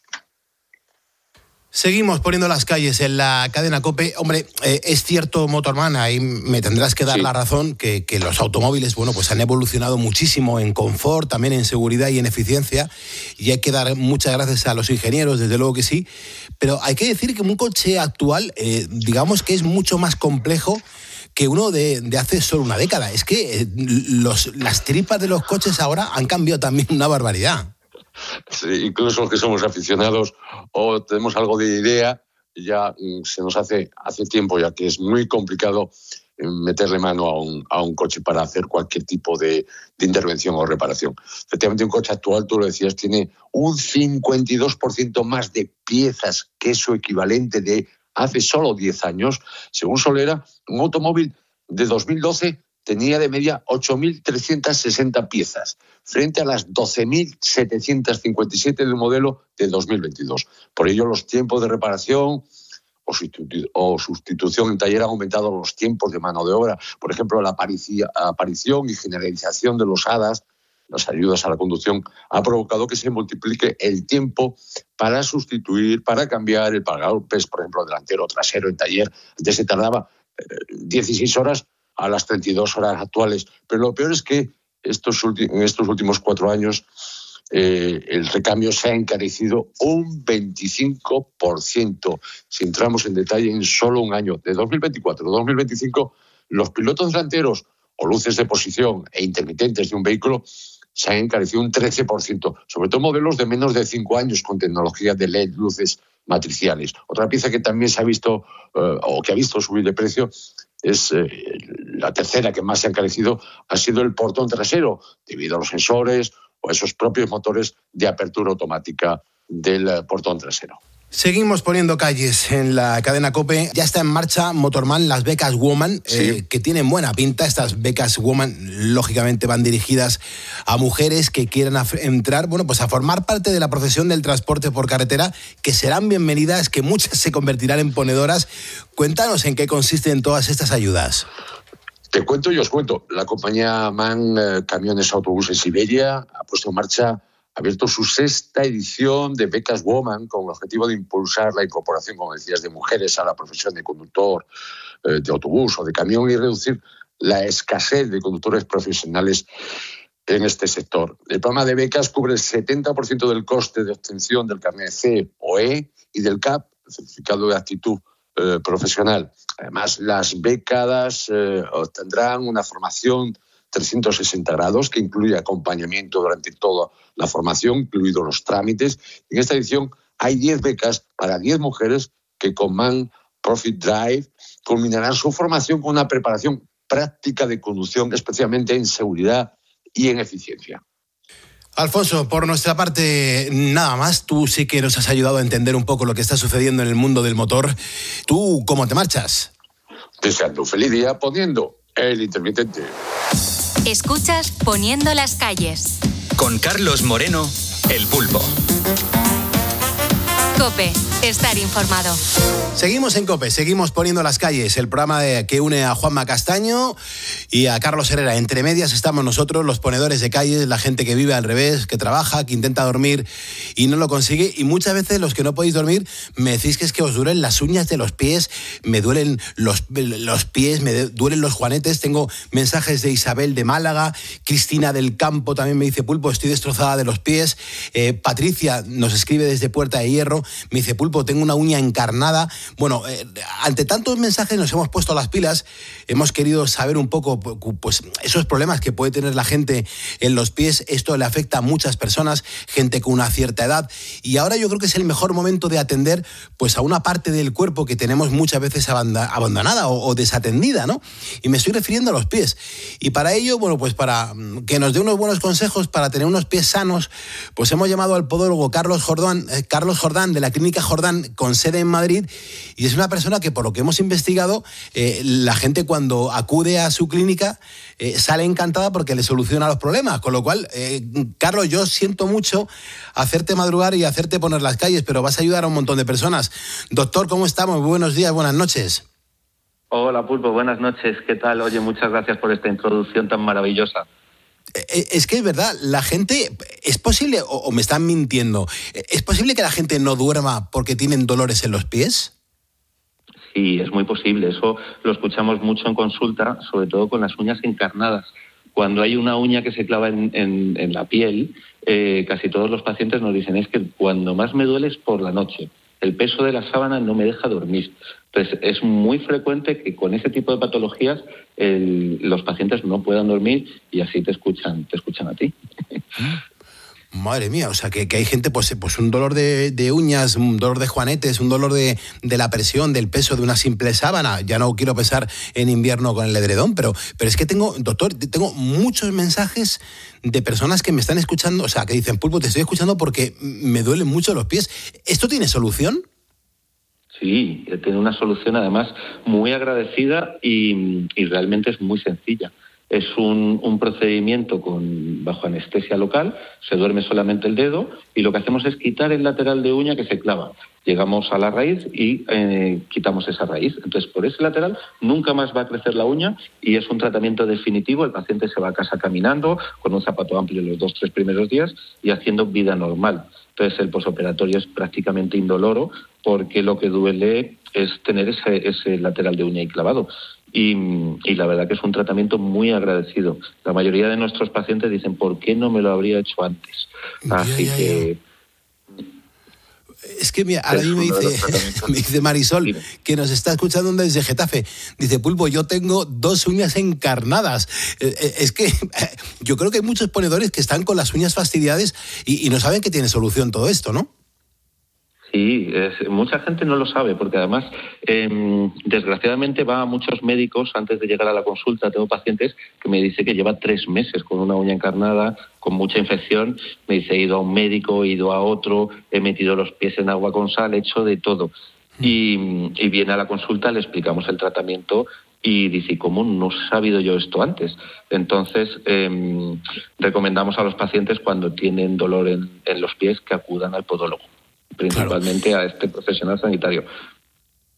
Seguimos poniendo las calles en la cadena COPE. Hombre, es cierto, Motorman, ahí me tendrás que dar la razón, que los automóviles, pues han evolucionado muchísimo en confort, también en seguridad y en eficiencia, y hay que dar muchas gracias a los ingenieros, desde luego que sí, pero hay que decir que un coche actual, digamos que es mucho más complejo que uno de hace solo una década. Es que las tripas de los coches ahora han cambiado también una barbaridad. Sí, incluso los que somos aficionados o tenemos algo de idea, ya se nos hace tiempo ya que es muy complicado meterle mano a un coche para hacer cualquier tipo de intervención o reparación. Efectivamente, un coche actual, tú lo decías, tiene un 52% más de piezas que su equivalente de hace solo 10 años. Según Solera, un automóvil de 2012 tenía de media 8.360 piezas, frente a las 12.757 del modelo de 2022. Por ello, los tiempos de reparación o sustitución en taller han aumentado los tiempos de mano de obra. Por ejemplo, la aparición y generalización de los ADAS, las ayudas a la conducción, ha provocado que se multiplique el tiempo para sustituir, para cambiar el paragolpes, por ejemplo, delantero o trasero en taller. Antes se tardaba 16 horas a las 32 horas actuales. Pero lo peor es que en estos últimos 4 años el recambio se ha encarecido un 25%. Si entramos en detalle, en solo un año, de 2024 a 2025, los pilotos delanteros o luces de posición e intermitentes de un vehículo se han encarecido un 13%, sobre todo modelos de menos de 5 años con tecnología de LED, luces matriciales. Otra pieza que también se ha visto o que ha visto subir de precio es la tercera que más se ha encarecido, ha sido el portón trasero, debido a los sensores o esos propios motores de apertura automática del portón trasero. Seguimos poniendo calles en la cadena COPE. Ya está en marcha, Motorman, las becas Woman, que tienen buena pinta. Estas becas Woman, lógicamente, van dirigidas a mujeres que quieran entrar, a formar parte de la profesión del transporte por carretera, que serán bienvenidas, que muchas se convertirán en ponedoras. Cuéntanos en qué consisten todas estas ayudas. Te cuento y os cuento. La compañía MAN Camiones Autobuses Iberia ha puesto en marcha abierto su 6ª edición de Becas Woman con el objetivo de impulsar la incorporación, como decías, de mujeres a la profesión de conductor de autobús o de camión y reducir la escasez de conductores profesionales en este sector. El programa de becas cubre el 70% del coste de obtención del carnet C o E y del CAP, el certificado de aptitud profesional. Además, las becadas obtendrán una formación 360 grados que incluye acompañamiento durante toda la formación, incluidos los trámites. En esta edición hay 10 becas para 10 mujeres que con Man Profit Drive culminarán su formación con una preparación práctica de conducción, especialmente en seguridad y en eficiencia. Alfonso, por nuestra parte, nada más. Tú sí que nos has ayudado a entender un poco lo que está sucediendo en el mundo del motor. ¿Tú cómo te marchas? Deseando un feliz día poniendo el intermitente. Escuchas Poniendo las calles. Con Carlos Moreno, El Pulpo. COPE, estar informado. Seguimos en COPE, seguimos poniendo las calles, el programa que une a Juanma Castaño y a Carlos Herrera. Entre medias estamos nosotros, los ponedores de calles, la gente que vive al revés, que trabaja, que intenta dormir y no lo consigue. Y muchas veces los que no podéis dormir me decís que es que os duelen las uñas de los pies, me duelen los pies, me duelen los juanetes. Tengo mensajes de Isabel de Málaga, Cristina del Campo también me dice: Pulpo, estoy destrozada de los pies. Patricia nos escribe desde Puerta de Hierro, me dice: Pulpo, tengo una uña encarnada. Bueno, ante tantos mensajes nos hemos puesto las pilas, hemos querido saber un poco pues esos problemas que puede tener la gente en los pies. Esto le afecta a muchas personas, gente con una cierta edad, y ahora yo creo que es el mejor momento de atender pues a una parte del cuerpo que tenemos muchas veces abandonada o desatendida, ¿no? Y me estoy refiriendo a los pies. Y para ello, bueno, pues para que nos dé unos buenos consejos para tener unos pies sanos, pues hemos llamado al podólogo Carlos Jordán de la Clínica Jordán, con sede en Madrid. Y es una persona que, por lo que hemos investigado, la gente cuando acude a su clínica sale encantada porque le soluciona los problemas. Con lo cual, Carlos, yo siento mucho hacerte madrugar y hacerte poner las calles, pero vas a ayudar a un montón de personas. Doctor, ¿cómo estamos? Buenos días, buenas noches. Hola, Pulpo, buenas noches. ¿Qué tal? Oye, muchas gracias por esta introducción tan maravillosa. Es que es verdad, la gente, ¿es posible, o me están mintiendo, es posible que la gente no duerma porque tienen dolores en los pies? Sí, es muy posible. Eso lo escuchamos mucho en consulta, sobre todo con las uñas encarnadas. Cuando hay una uña que se clava en la piel, casi todos los pacientes nos dicen: es que cuando más me duele es por la noche. El peso de la sábana no me deja dormir. Entonces, es muy frecuente que con ese tipo de patologías los pacientes no puedan dormir y así te escuchan a ti. Madre mía, o sea, que hay gente, pues un dolor de uñas, un dolor de juanetes, un dolor de la presión, del peso de una simple sábana. Ya no quiero pesar en invierno con el edredón, pero es que tengo muchos mensajes de personas que me están escuchando, o sea, que dicen: Pulpo, te estoy escuchando porque me duelen mucho los pies. ¿Esto tiene solución? Sí, tiene una solución además muy agradecida y realmente es muy sencilla. Es un procedimiento bajo anestesia local, se duerme solamente el dedo y lo que hacemos es quitar el lateral de uña que se clava. Llegamos a la raíz y quitamos esa raíz. Entonces, por ese lateral nunca más va a crecer la uña y es un tratamiento definitivo. El paciente se va a casa caminando con un zapato amplio los 2-3 primeros días y haciendo vida normal. Entonces, el posoperatorio es prácticamente indoloro porque lo que duele es tener ese lateral de uña ahí clavado. Y la verdad que es un tratamiento muy agradecido. La mayoría de nuestros pacientes dicen: ¿por qué no me lo habría hecho antes? Así que... Es que mira, ahora me dice Marisol, que nos está escuchando desde Getafe, dice: Pulpo, yo tengo 2 uñas encarnadas. Es que yo creo que hay muchos ponedores que están con las uñas fastidiadas y no saben que tiene solución todo esto, ¿no? Sí, mucha gente no lo sabe porque además, desgraciadamente, va a muchos médicos antes de llegar a la consulta. Tengo pacientes que me dicen que lleva 3 meses con una uña encarnada, con mucha infección. Me dice: he ido a un médico, he ido a otro, he metido los pies en agua con sal, he hecho de todo. Y viene a la consulta, le explicamos el tratamiento y dice: ¿cómo no he sabido yo esto antes? Entonces, recomendamos a los pacientes, cuando tienen dolor en los pies, que acudan al podólogo, principalmente a este profesional sanitario.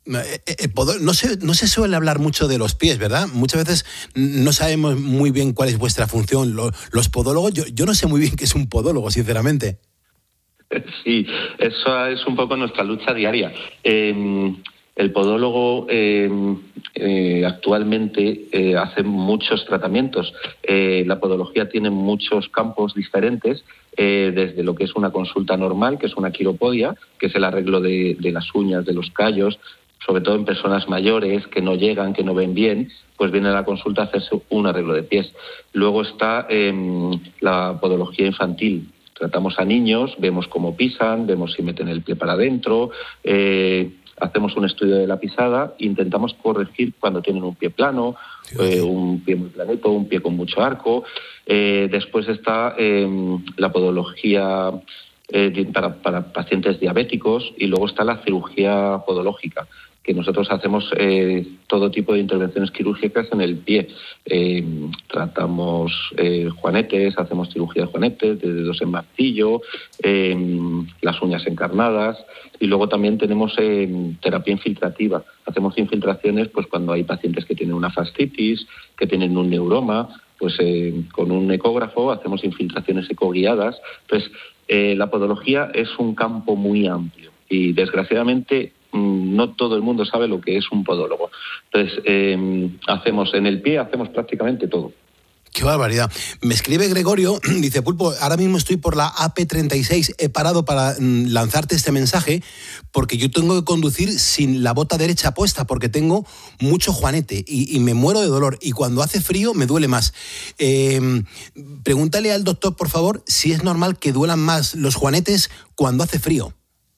No se suele hablar mucho de los pies, ¿verdad? Muchas veces no sabemos muy bien cuál es vuestra función. Los podólogos, yo no sé muy bien qué es un podólogo, sinceramente. Sí, eso es un poco nuestra lucha diaria. El podólogo actualmente hace muchos tratamientos. La podología tiene muchos campos diferentes, desde lo que es una consulta normal, que es una quiropodia, que es el arreglo de las uñas, de los callos, sobre todo en personas mayores que no llegan, que no ven bien, pues viene a la consulta a hacerse un arreglo de pies. Luego está la podología infantil. Tratamos a niños, vemos cómo pisan, vemos si meten el pie para adentro, hacemos un estudio de la pisada, intentamos corregir cuando tienen un pie plano, un pie muy planito, un pie con mucho arco. Después está la podología para pacientes diabéticos, y luego está la cirugía podológica, que nosotros hacemos todo tipo de intervenciones quirúrgicas en el pie. Tratamos juanetes, hacemos cirugía de juanetes, de dedos en martillo, las uñas encarnadas, y luego también tenemos terapia infiltrativa. Hacemos infiltraciones pues cuando hay pacientes que tienen una fascitis, que tienen un neuroma, pues con un ecógrafo hacemos infiltraciones ecoguiadas. Entonces, la podología es un campo muy amplio y desgraciadamente no todo el mundo sabe lo que es un podólogo. Entonces, en el pie hacemos prácticamente todo. ¡Qué barbaridad! Me escribe Gregorio, dice, Pulpo, ahora mismo estoy por la AP36, he parado para lanzarte este mensaje porque yo tengo que conducir sin la bota derecha puesta porque tengo mucho juanete y me muero de dolor y cuando hace frío me duele más. Pregúntale al doctor, por favor, si es normal que duelan más los juanetes cuando hace frío.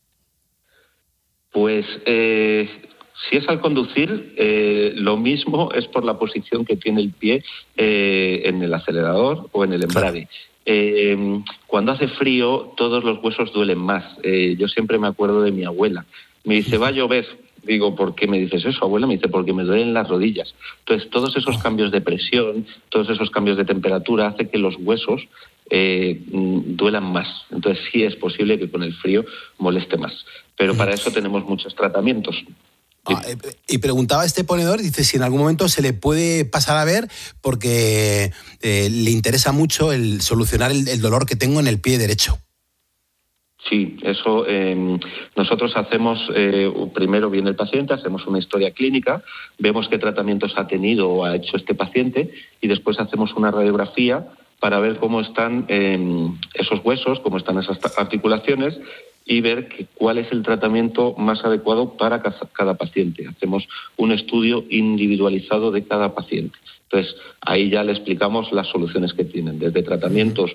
Pues si es al conducir, lo mismo es por la posición que tiene el pie en el acelerador o en el embrague. Cuando hace frío, todos los huesos duelen más. Yo siempre me acuerdo de mi abuela. Me dice, va a llover. Digo, ¿por qué me dices eso, abuela? Me dice, porque me duelen las rodillas. Entonces, todos esos cambios de presión, todos esos cambios de temperatura, hace que los huesos duelan más. Entonces, sí es posible que con el frío moleste más. Pero para eso tenemos muchos tratamientos. Y preguntaba este ponedor, dice, si en algún momento se le puede pasar a ver porque le interesa mucho el solucionar el dolor que tengo en el pie derecho. Sí, eso nosotros hacemos, primero viene el paciente, hacemos una historia clínica, vemos qué tratamientos ha tenido o ha hecho este paciente y después hacemos una radiografía para ver cómo están esos huesos, cómo están esas articulaciones y ver cuál es el tratamiento más adecuado para cada paciente. Hacemos un estudio individualizado de cada paciente. Entonces, ahí ya le explicamos las soluciones que tienen, desde tratamientos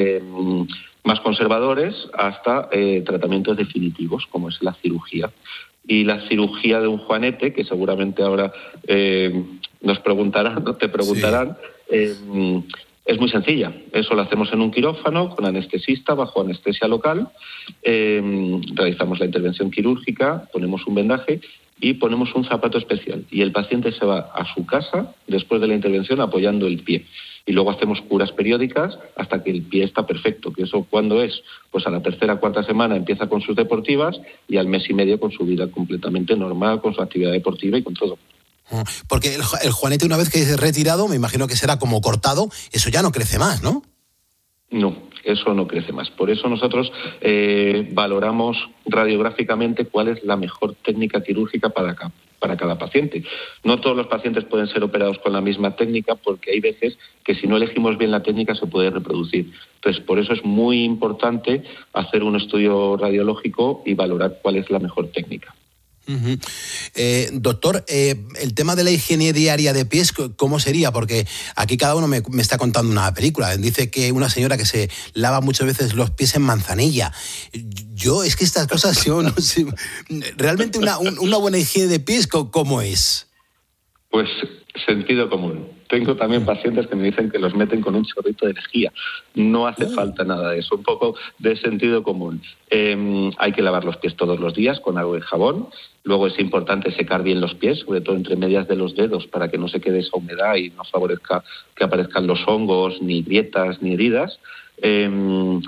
más conservadores hasta tratamientos definitivos, como es la cirugía. Y la cirugía de un juanete, que seguramente ahora nos preguntarán, no te preguntarán, sí. Es muy sencilla. Eso lo hacemos en un quirófano con anestesista bajo anestesia local. Realizamos la intervención quirúrgica, ponemos un vendaje y ponemos un zapato especial. Y el paciente se va a su casa después de la intervención apoyando el pie. Y luego hacemos curas periódicas hasta que el pie está perfecto. ¿Que eso cuándo es? Pues a la tercera o cuarta semana empieza con sus deportivas y al mes y medio con su vida completamente normal, con su actividad deportiva y con todo. Porque el juanete, una vez que es retirado, me imagino que será como cortado, eso ya no crece más, ¿no? No, eso no crece más. Por eso nosotros valoramos radiográficamente cuál es la mejor técnica quirúrgica para cada paciente. No todos los pacientes pueden ser operados con la misma técnica porque hay veces que si no elegimos bien la técnica se puede reproducir. Entonces, por eso es muy importante hacer un estudio radiológico y valorar cuál es la mejor técnica. Uh-huh. Doctor, el tema de la higiene diaria de pies, ¿cómo sería? Porque aquí cada uno me está contando una película. Dice que una señora que se lava muchas veces los pies en manzanilla. Yo, es que estas cosas, yo no sé. ¿Realmente una buena higiene de pies, cómo es? Pues sentido común. Tengo también pacientes que me dicen que los meten con un chorrito de lejía. No hace falta nada de eso, un poco de sentido común. Hay que lavar los pies todos los días con agua y jabón. Luego es importante secar bien los pies, sobre todo entre medias de los dedos, para que no se quede esa humedad y no favorezca que aparezcan los hongos, ni grietas, ni heridas.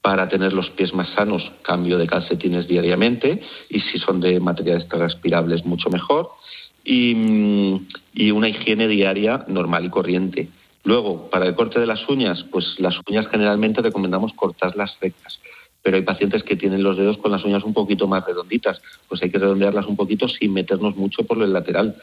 Para tener los pies más sanos, cambio de calcetines diariamente, y si son de materiales transpirables, mucho mejor, y una higiene diaria normal y corriente. Luego, para el corte de las uñas, pues las uñas generalmente recomendamos cortarlas rectas, pero hay pacientes que tienen los dedos con las uñas un poquito más redonditas, pues hay que redondearlas un poquito sin meternos mucho por el lateral.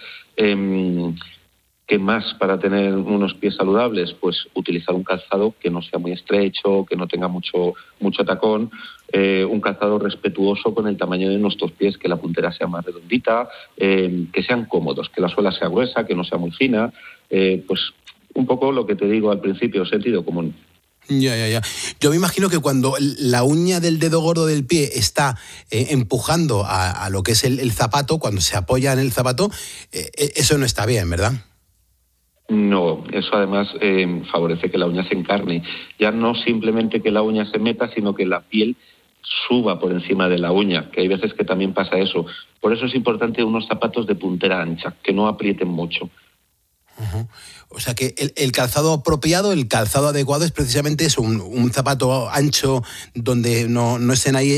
¿Qué más para tener unos pies saludables? Pues utilizar un calzado que no sea muy estrecho, que no tenga mucho tacón, un calzado respetuoso con el tamaño de nuestros pies, que la puntera sea más redondita, que sean cómodos, que la suela sea gruesa, que no sea muy fina, pues un poco lo que te digo al principio, sentido común. Ya. Yo me imagino que cuando la uña del dedo gordo del pie está empujando a lo que es el zapato, cuando se apoya en el zapato, eso no está bien, ¿verdad? No, eso además favorece que la uña se encarne. Ya no simplemente que la uña se meta, sino que la piel suba por encima de la uña, que hay veces que también pasa eso. Por eso es importante unos zapatos de puntera ancha, que no aprieten mucho. Uh-huh. O sea que el calzado apropiado, el calzado adecuado es precisamente eso, un zapato ancho donde no estén ahí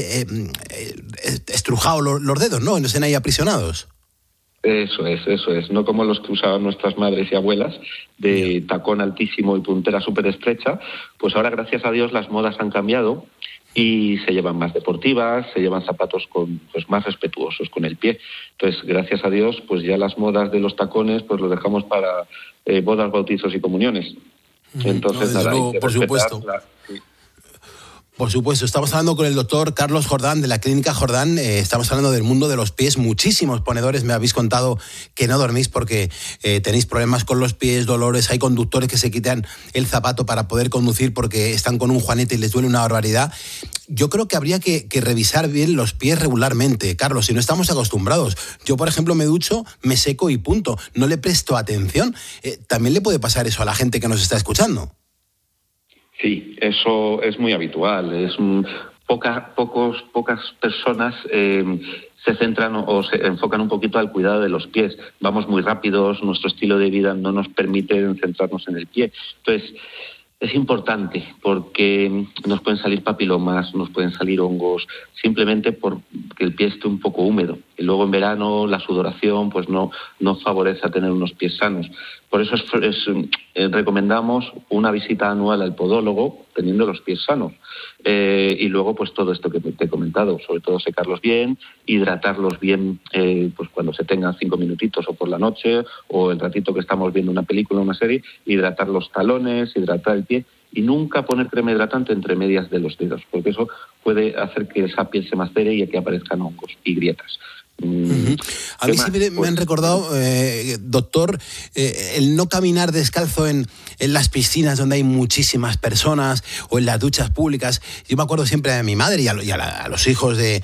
estrujados los dedos, ¿no? No estén ahí aprisionados. Eso es. No como los que usaban nuestras madres y abuelas, de tacón altísimo y puntera súper estrecha. Pues ahora, gracias a Dios, las modas han cambiado y se llevan más deportivas, se llevan zapatos más respetuosos con el pie. Entonces, gracias a Dios, pues ya las modas de los tacones pues los dejamos para bodas, bautizos y comuniones. Entonces, no, nada, luego, hay que por supuesto. Por supuesto, estamos hablando con el doctor Carlos Jordán de la Clínica Jordán. Estamos hablando del mundo de los pies. Muchísimos ponedores me habéis contado que no dormís porque tenéis problemas con los pies, dolores. Hay conductores que se quitan el zapato para poder conducir porque están con un juanete y les duele una barbaridad. Yo creo que habría que revisar bien los pies regularmente, Carlos, si no estamos acostumbrados. Yo, por ejemplo, me ducho, me seco y punto. No le presto atención. También le puede pasar eso a la gente que nos está escuchando. Sí, eso es muy habitual. Pocas personas se centran o se enfocan un poquito al cuidado de los pies. Vamos muy rápidos, nuestro estilo de vida no nos permite centrarnos en el pie. Entonces, es importante porque nos pueden salir papilomas, nos pueden salir hongos, simplemente porque el pie esté un poco húmedo. Y luego en verano la sudoración pues no favorece a tener unos pies sanos. Por eso recomendamos una visita anual al podólogo teniendo los pies sanos. Y luego pues todo esto que te he comentado, sobre todo secarlos bien, hidratarlos bien pues cuando se tengan 5 minutitos o por la noche o el ratito que estamos viendo una película o una serie, hidratar los talones, hidratar el pie y nunca poner crema hidratante entre medias de los dedos, porque eso puede hacer que esa piel se macere y que aparezcan hongos y grietas. Uh-huh. A mí siempre me han recordado, doctor, el no caminar descalzo en las piscinas donde hay muchísimas personas o en las duchas públicas. Yo me acuerdo siempre de mi madre y a los hijos de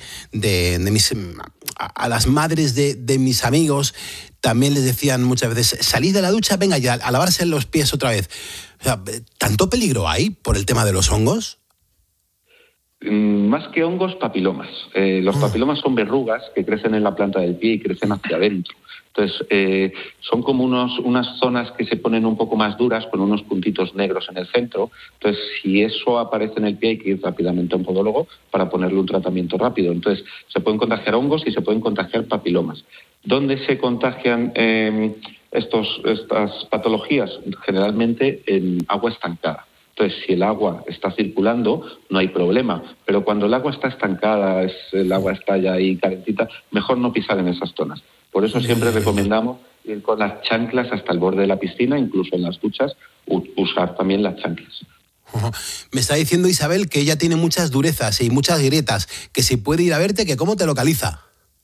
las madres de mis amigos. También les decían muchas veces, salid de la ducha, venga ya, a lavarse los pies otra vez. O sea, ¿tanto peligro hay por el tema de los hongos? Más que hongos, papilomas. Los papilomas son verrugas que crecen en la planta del pie y crecen hacia adentro. Entonces, son como unas zonas que se ponen un poco más duras con unos puntitos negros en el centro. Entonces, si eso aparece en el pie, hay que ir rápidamente a un podólogo para ponerle un tratamiento rápido. Entonces, se pueden contagiar hongos y se pueden contagiar papilomas. ¿Dónde se contagian estas patologías? Generalmente en agua estancada. Entonces, si el agua está circulando, no hay problema. Pero cuando el agua está estancada, el agua está ya ahí calentita, mejor no pisar en esas zonas. Por eso siempre recomendamos ir con las chanclas hasta el borde de la piscina, incluso en las duchas, usar también las chanclas. Me está diciendo Isabel que ella tiene muchas durezas y muchas grietas, que si puede ir a verte, que cómo te localiza.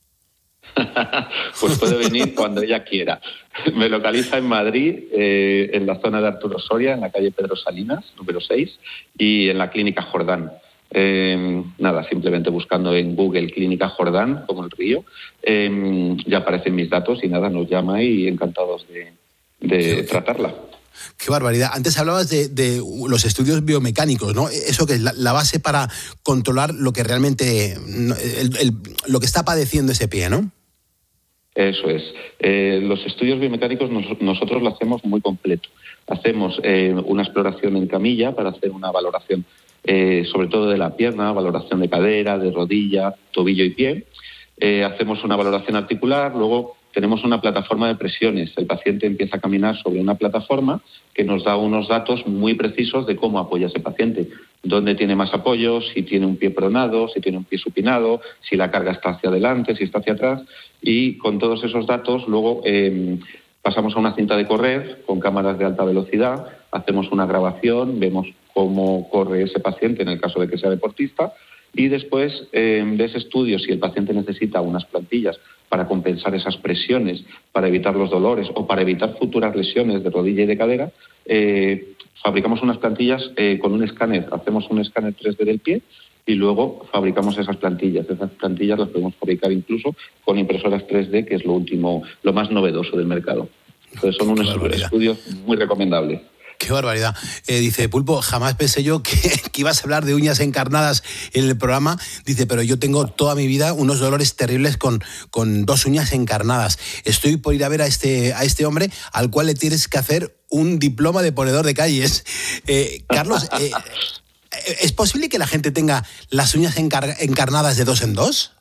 Pues puede venir cuando ella quiera. Me localiza en Madrid, en la zona de Arturo Soria, en la calle Pedro Salinas, número 6, y en la Clínica Jordán. Nada, simplemente buscando en Google Clínica Jordán, como el río, ya aparecen mis datos y nada, nos llama y encantados de tratarla. Qué barbaridad. Antes hablabas de los estudios biomecánicos, ¿no? Eso que es la base para controlar lo que realmente, lo que está padeciendo ese pie, ¿no? Eso es. Los estudios biomecánicos nosotros lo hacemos muy completo. Hacemos una exploración en camilla para hacer una valoración sobre todo de la pierna, valoración de cadera, de rodilla, tobillo y pie. Hacemos una valoración articular, luego tenemos una plataforma de presiones. El paciente empieza a caminar sobre una plataforma que nos da unos datos muy precisos de cómo apoya ese paciente, dónde tiene más apoyo, si tiene un pie pronado, si tiene un pie supinado, si la carga está hacia adelante, si está hacia atrás, y con todos esos datos luego pasamos a una cinta de correr con cámaras de alta velocidad, hacemos una grabación, vemos cómo corre ese paciente en el caso de que sea deportista, y después de ese estudio, si el paciente necesita unas plantillas para compensar esas presiones, para evitar los dolores o para evitar futuras lesiones de rodilla y de cadera, fabricamos unas plantillas con un escáner. Hacemos un escáner 3D del pie y luego fabricamos esas plantillas. Esas plantillas las podemos fabricar incluso con impresoras 3D, que es lo último, lo más novedoso del mercado. Entonces son unos estudios muy recomendables. Qué barbaridad. Dice Pulpo, jamás pensé yo que ibas a hablar de uñas encarnadas en el programa. Dice, pero yo tengo toda mi vida unos dolores terribles con 2 uñas encarnadas. Estoy por ir a ver a este hombre al cual le tienes que hacer un diploma de ponedor de calles. Carlos, ¿es posible que la gente tenga las uñas encarnadas de 2 en 2?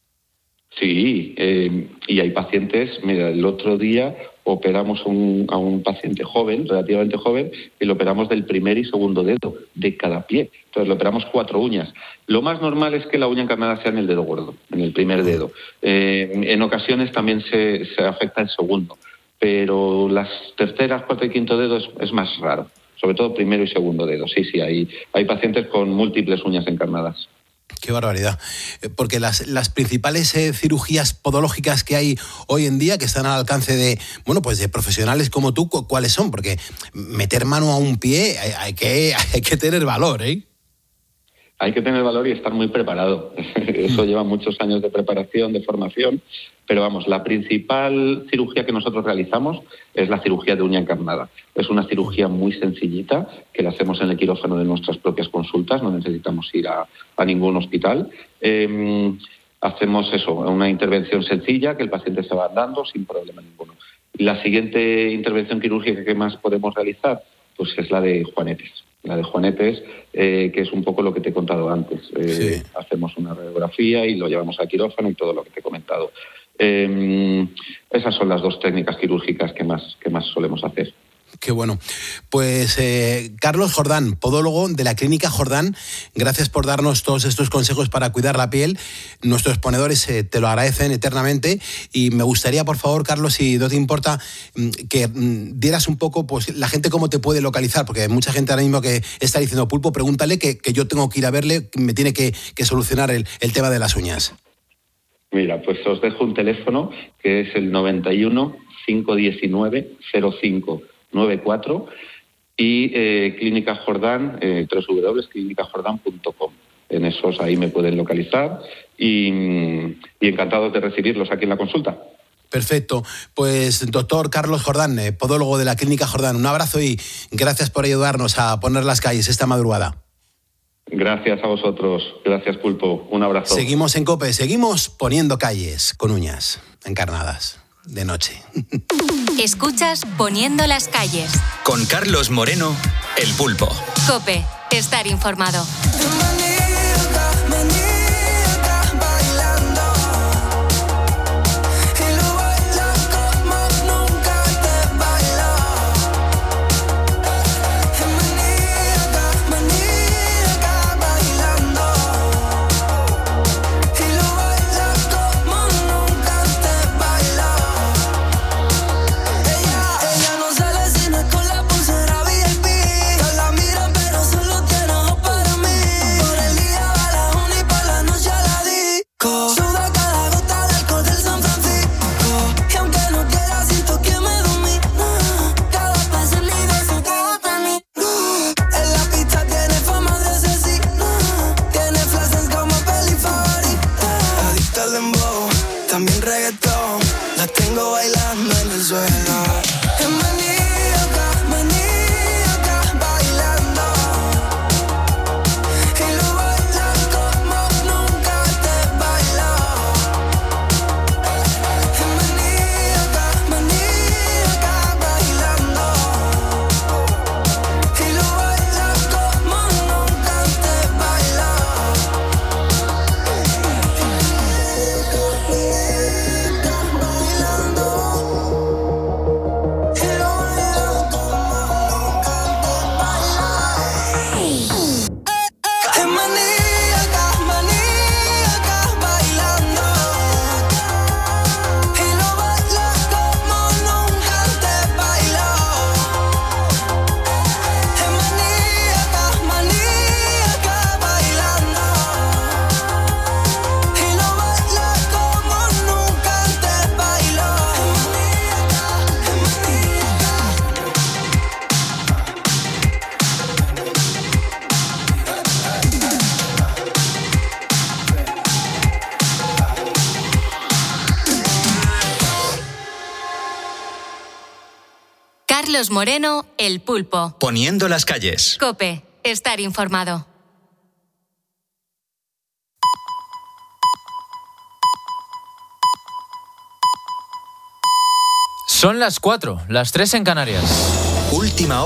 Sí, y hay pacientes, mira, el otro día operamos a un paciente joven, relativamente joven, y lo operamos del primer y segundo dedo, de cada pie. Entonces, le operamos 4 uñas. Lo más normal es que la uña encarnada sea en el dedo gordo, en el primer dedo. En ocasiones también se afecta el segundo, pero las terceras, cuarto y quinto dedos es más raro, sobre todo primero y segundo dedo. Sí, hay pacientes con múltiples uñas encarnadas. Qué barbaridad. Porque las principales cirugías podológicas que hay hoy en día, que están al alcance de profesionales como tú, ¿cuáles son? Porque meter mano a un pie hay que tener valor, ¿eh? Hay que tener valor y estar muy preparado. Eso lleva muchos años de preparación, de formación. Pero vamos, la principal cirugía que nosotros realizamos es la cirugía de uña encarnada. Es una cirugía muy sencillita que la hacemos en el quirófano de nuestras propias consultas, no necesitamos ir a ningún hospital. Hacemos una intervención sencilla que el paciente se va andando sin problema ninguno. Y la siguiente intervención quirúrgica que más podemos realizar pues es la de juanetes. La de juanetes, que es un poco lo que te he contado antes. Sí. Hacemos una radiografía y lo llevamos al quirófano y todo lo que te he comentado. Esas son las 2 técnicas quirúrgicas que más solemos hacer. Qué bueno. Pues Carlos Jordán, podólogo de la Clínica Jordán, gracias por darnos todos estos consejos para cuidar la piel. Nuestros ponedores te lo agradecen eternamente y me gustaría, por favor, Carlos, si no te importa, que dieras un poco, pues, la gente cómo te puede localizar, porque hay mucha gente ahora mismo que está diciendo, Pulpo, pregúntale que yo tengo que ir a verle, me tiene que solucionar el tema de las uñas. Mira, pues os dejo un teléfono que es el 91 519 0594 y Clínica Jordán, www.clinicajordán.com. En esos ahí me pueden localizar y encantados de recibirlos aquí en la consulta. Perfecto. Pues doctor Carlos Jordán, podólogo de la Clínica Jordán, un abrazo y gracias por ayudarnos a poner las calles esta madrugada. Gracias a vosotros. Gracias, Pulpo. Un abrazo. Seguimos en COPE, seguimos poniendo calles con uñas encarnadas de noche. Escuchas Poniendo las calles. Con Carlos Moreno, El Pulpo. COPE, estar informado. Por Carlos Moreno, El Pulpo. Poniendo las calles. COPE, estar informado. Son las 4, las 3 en Canarias. Última hora.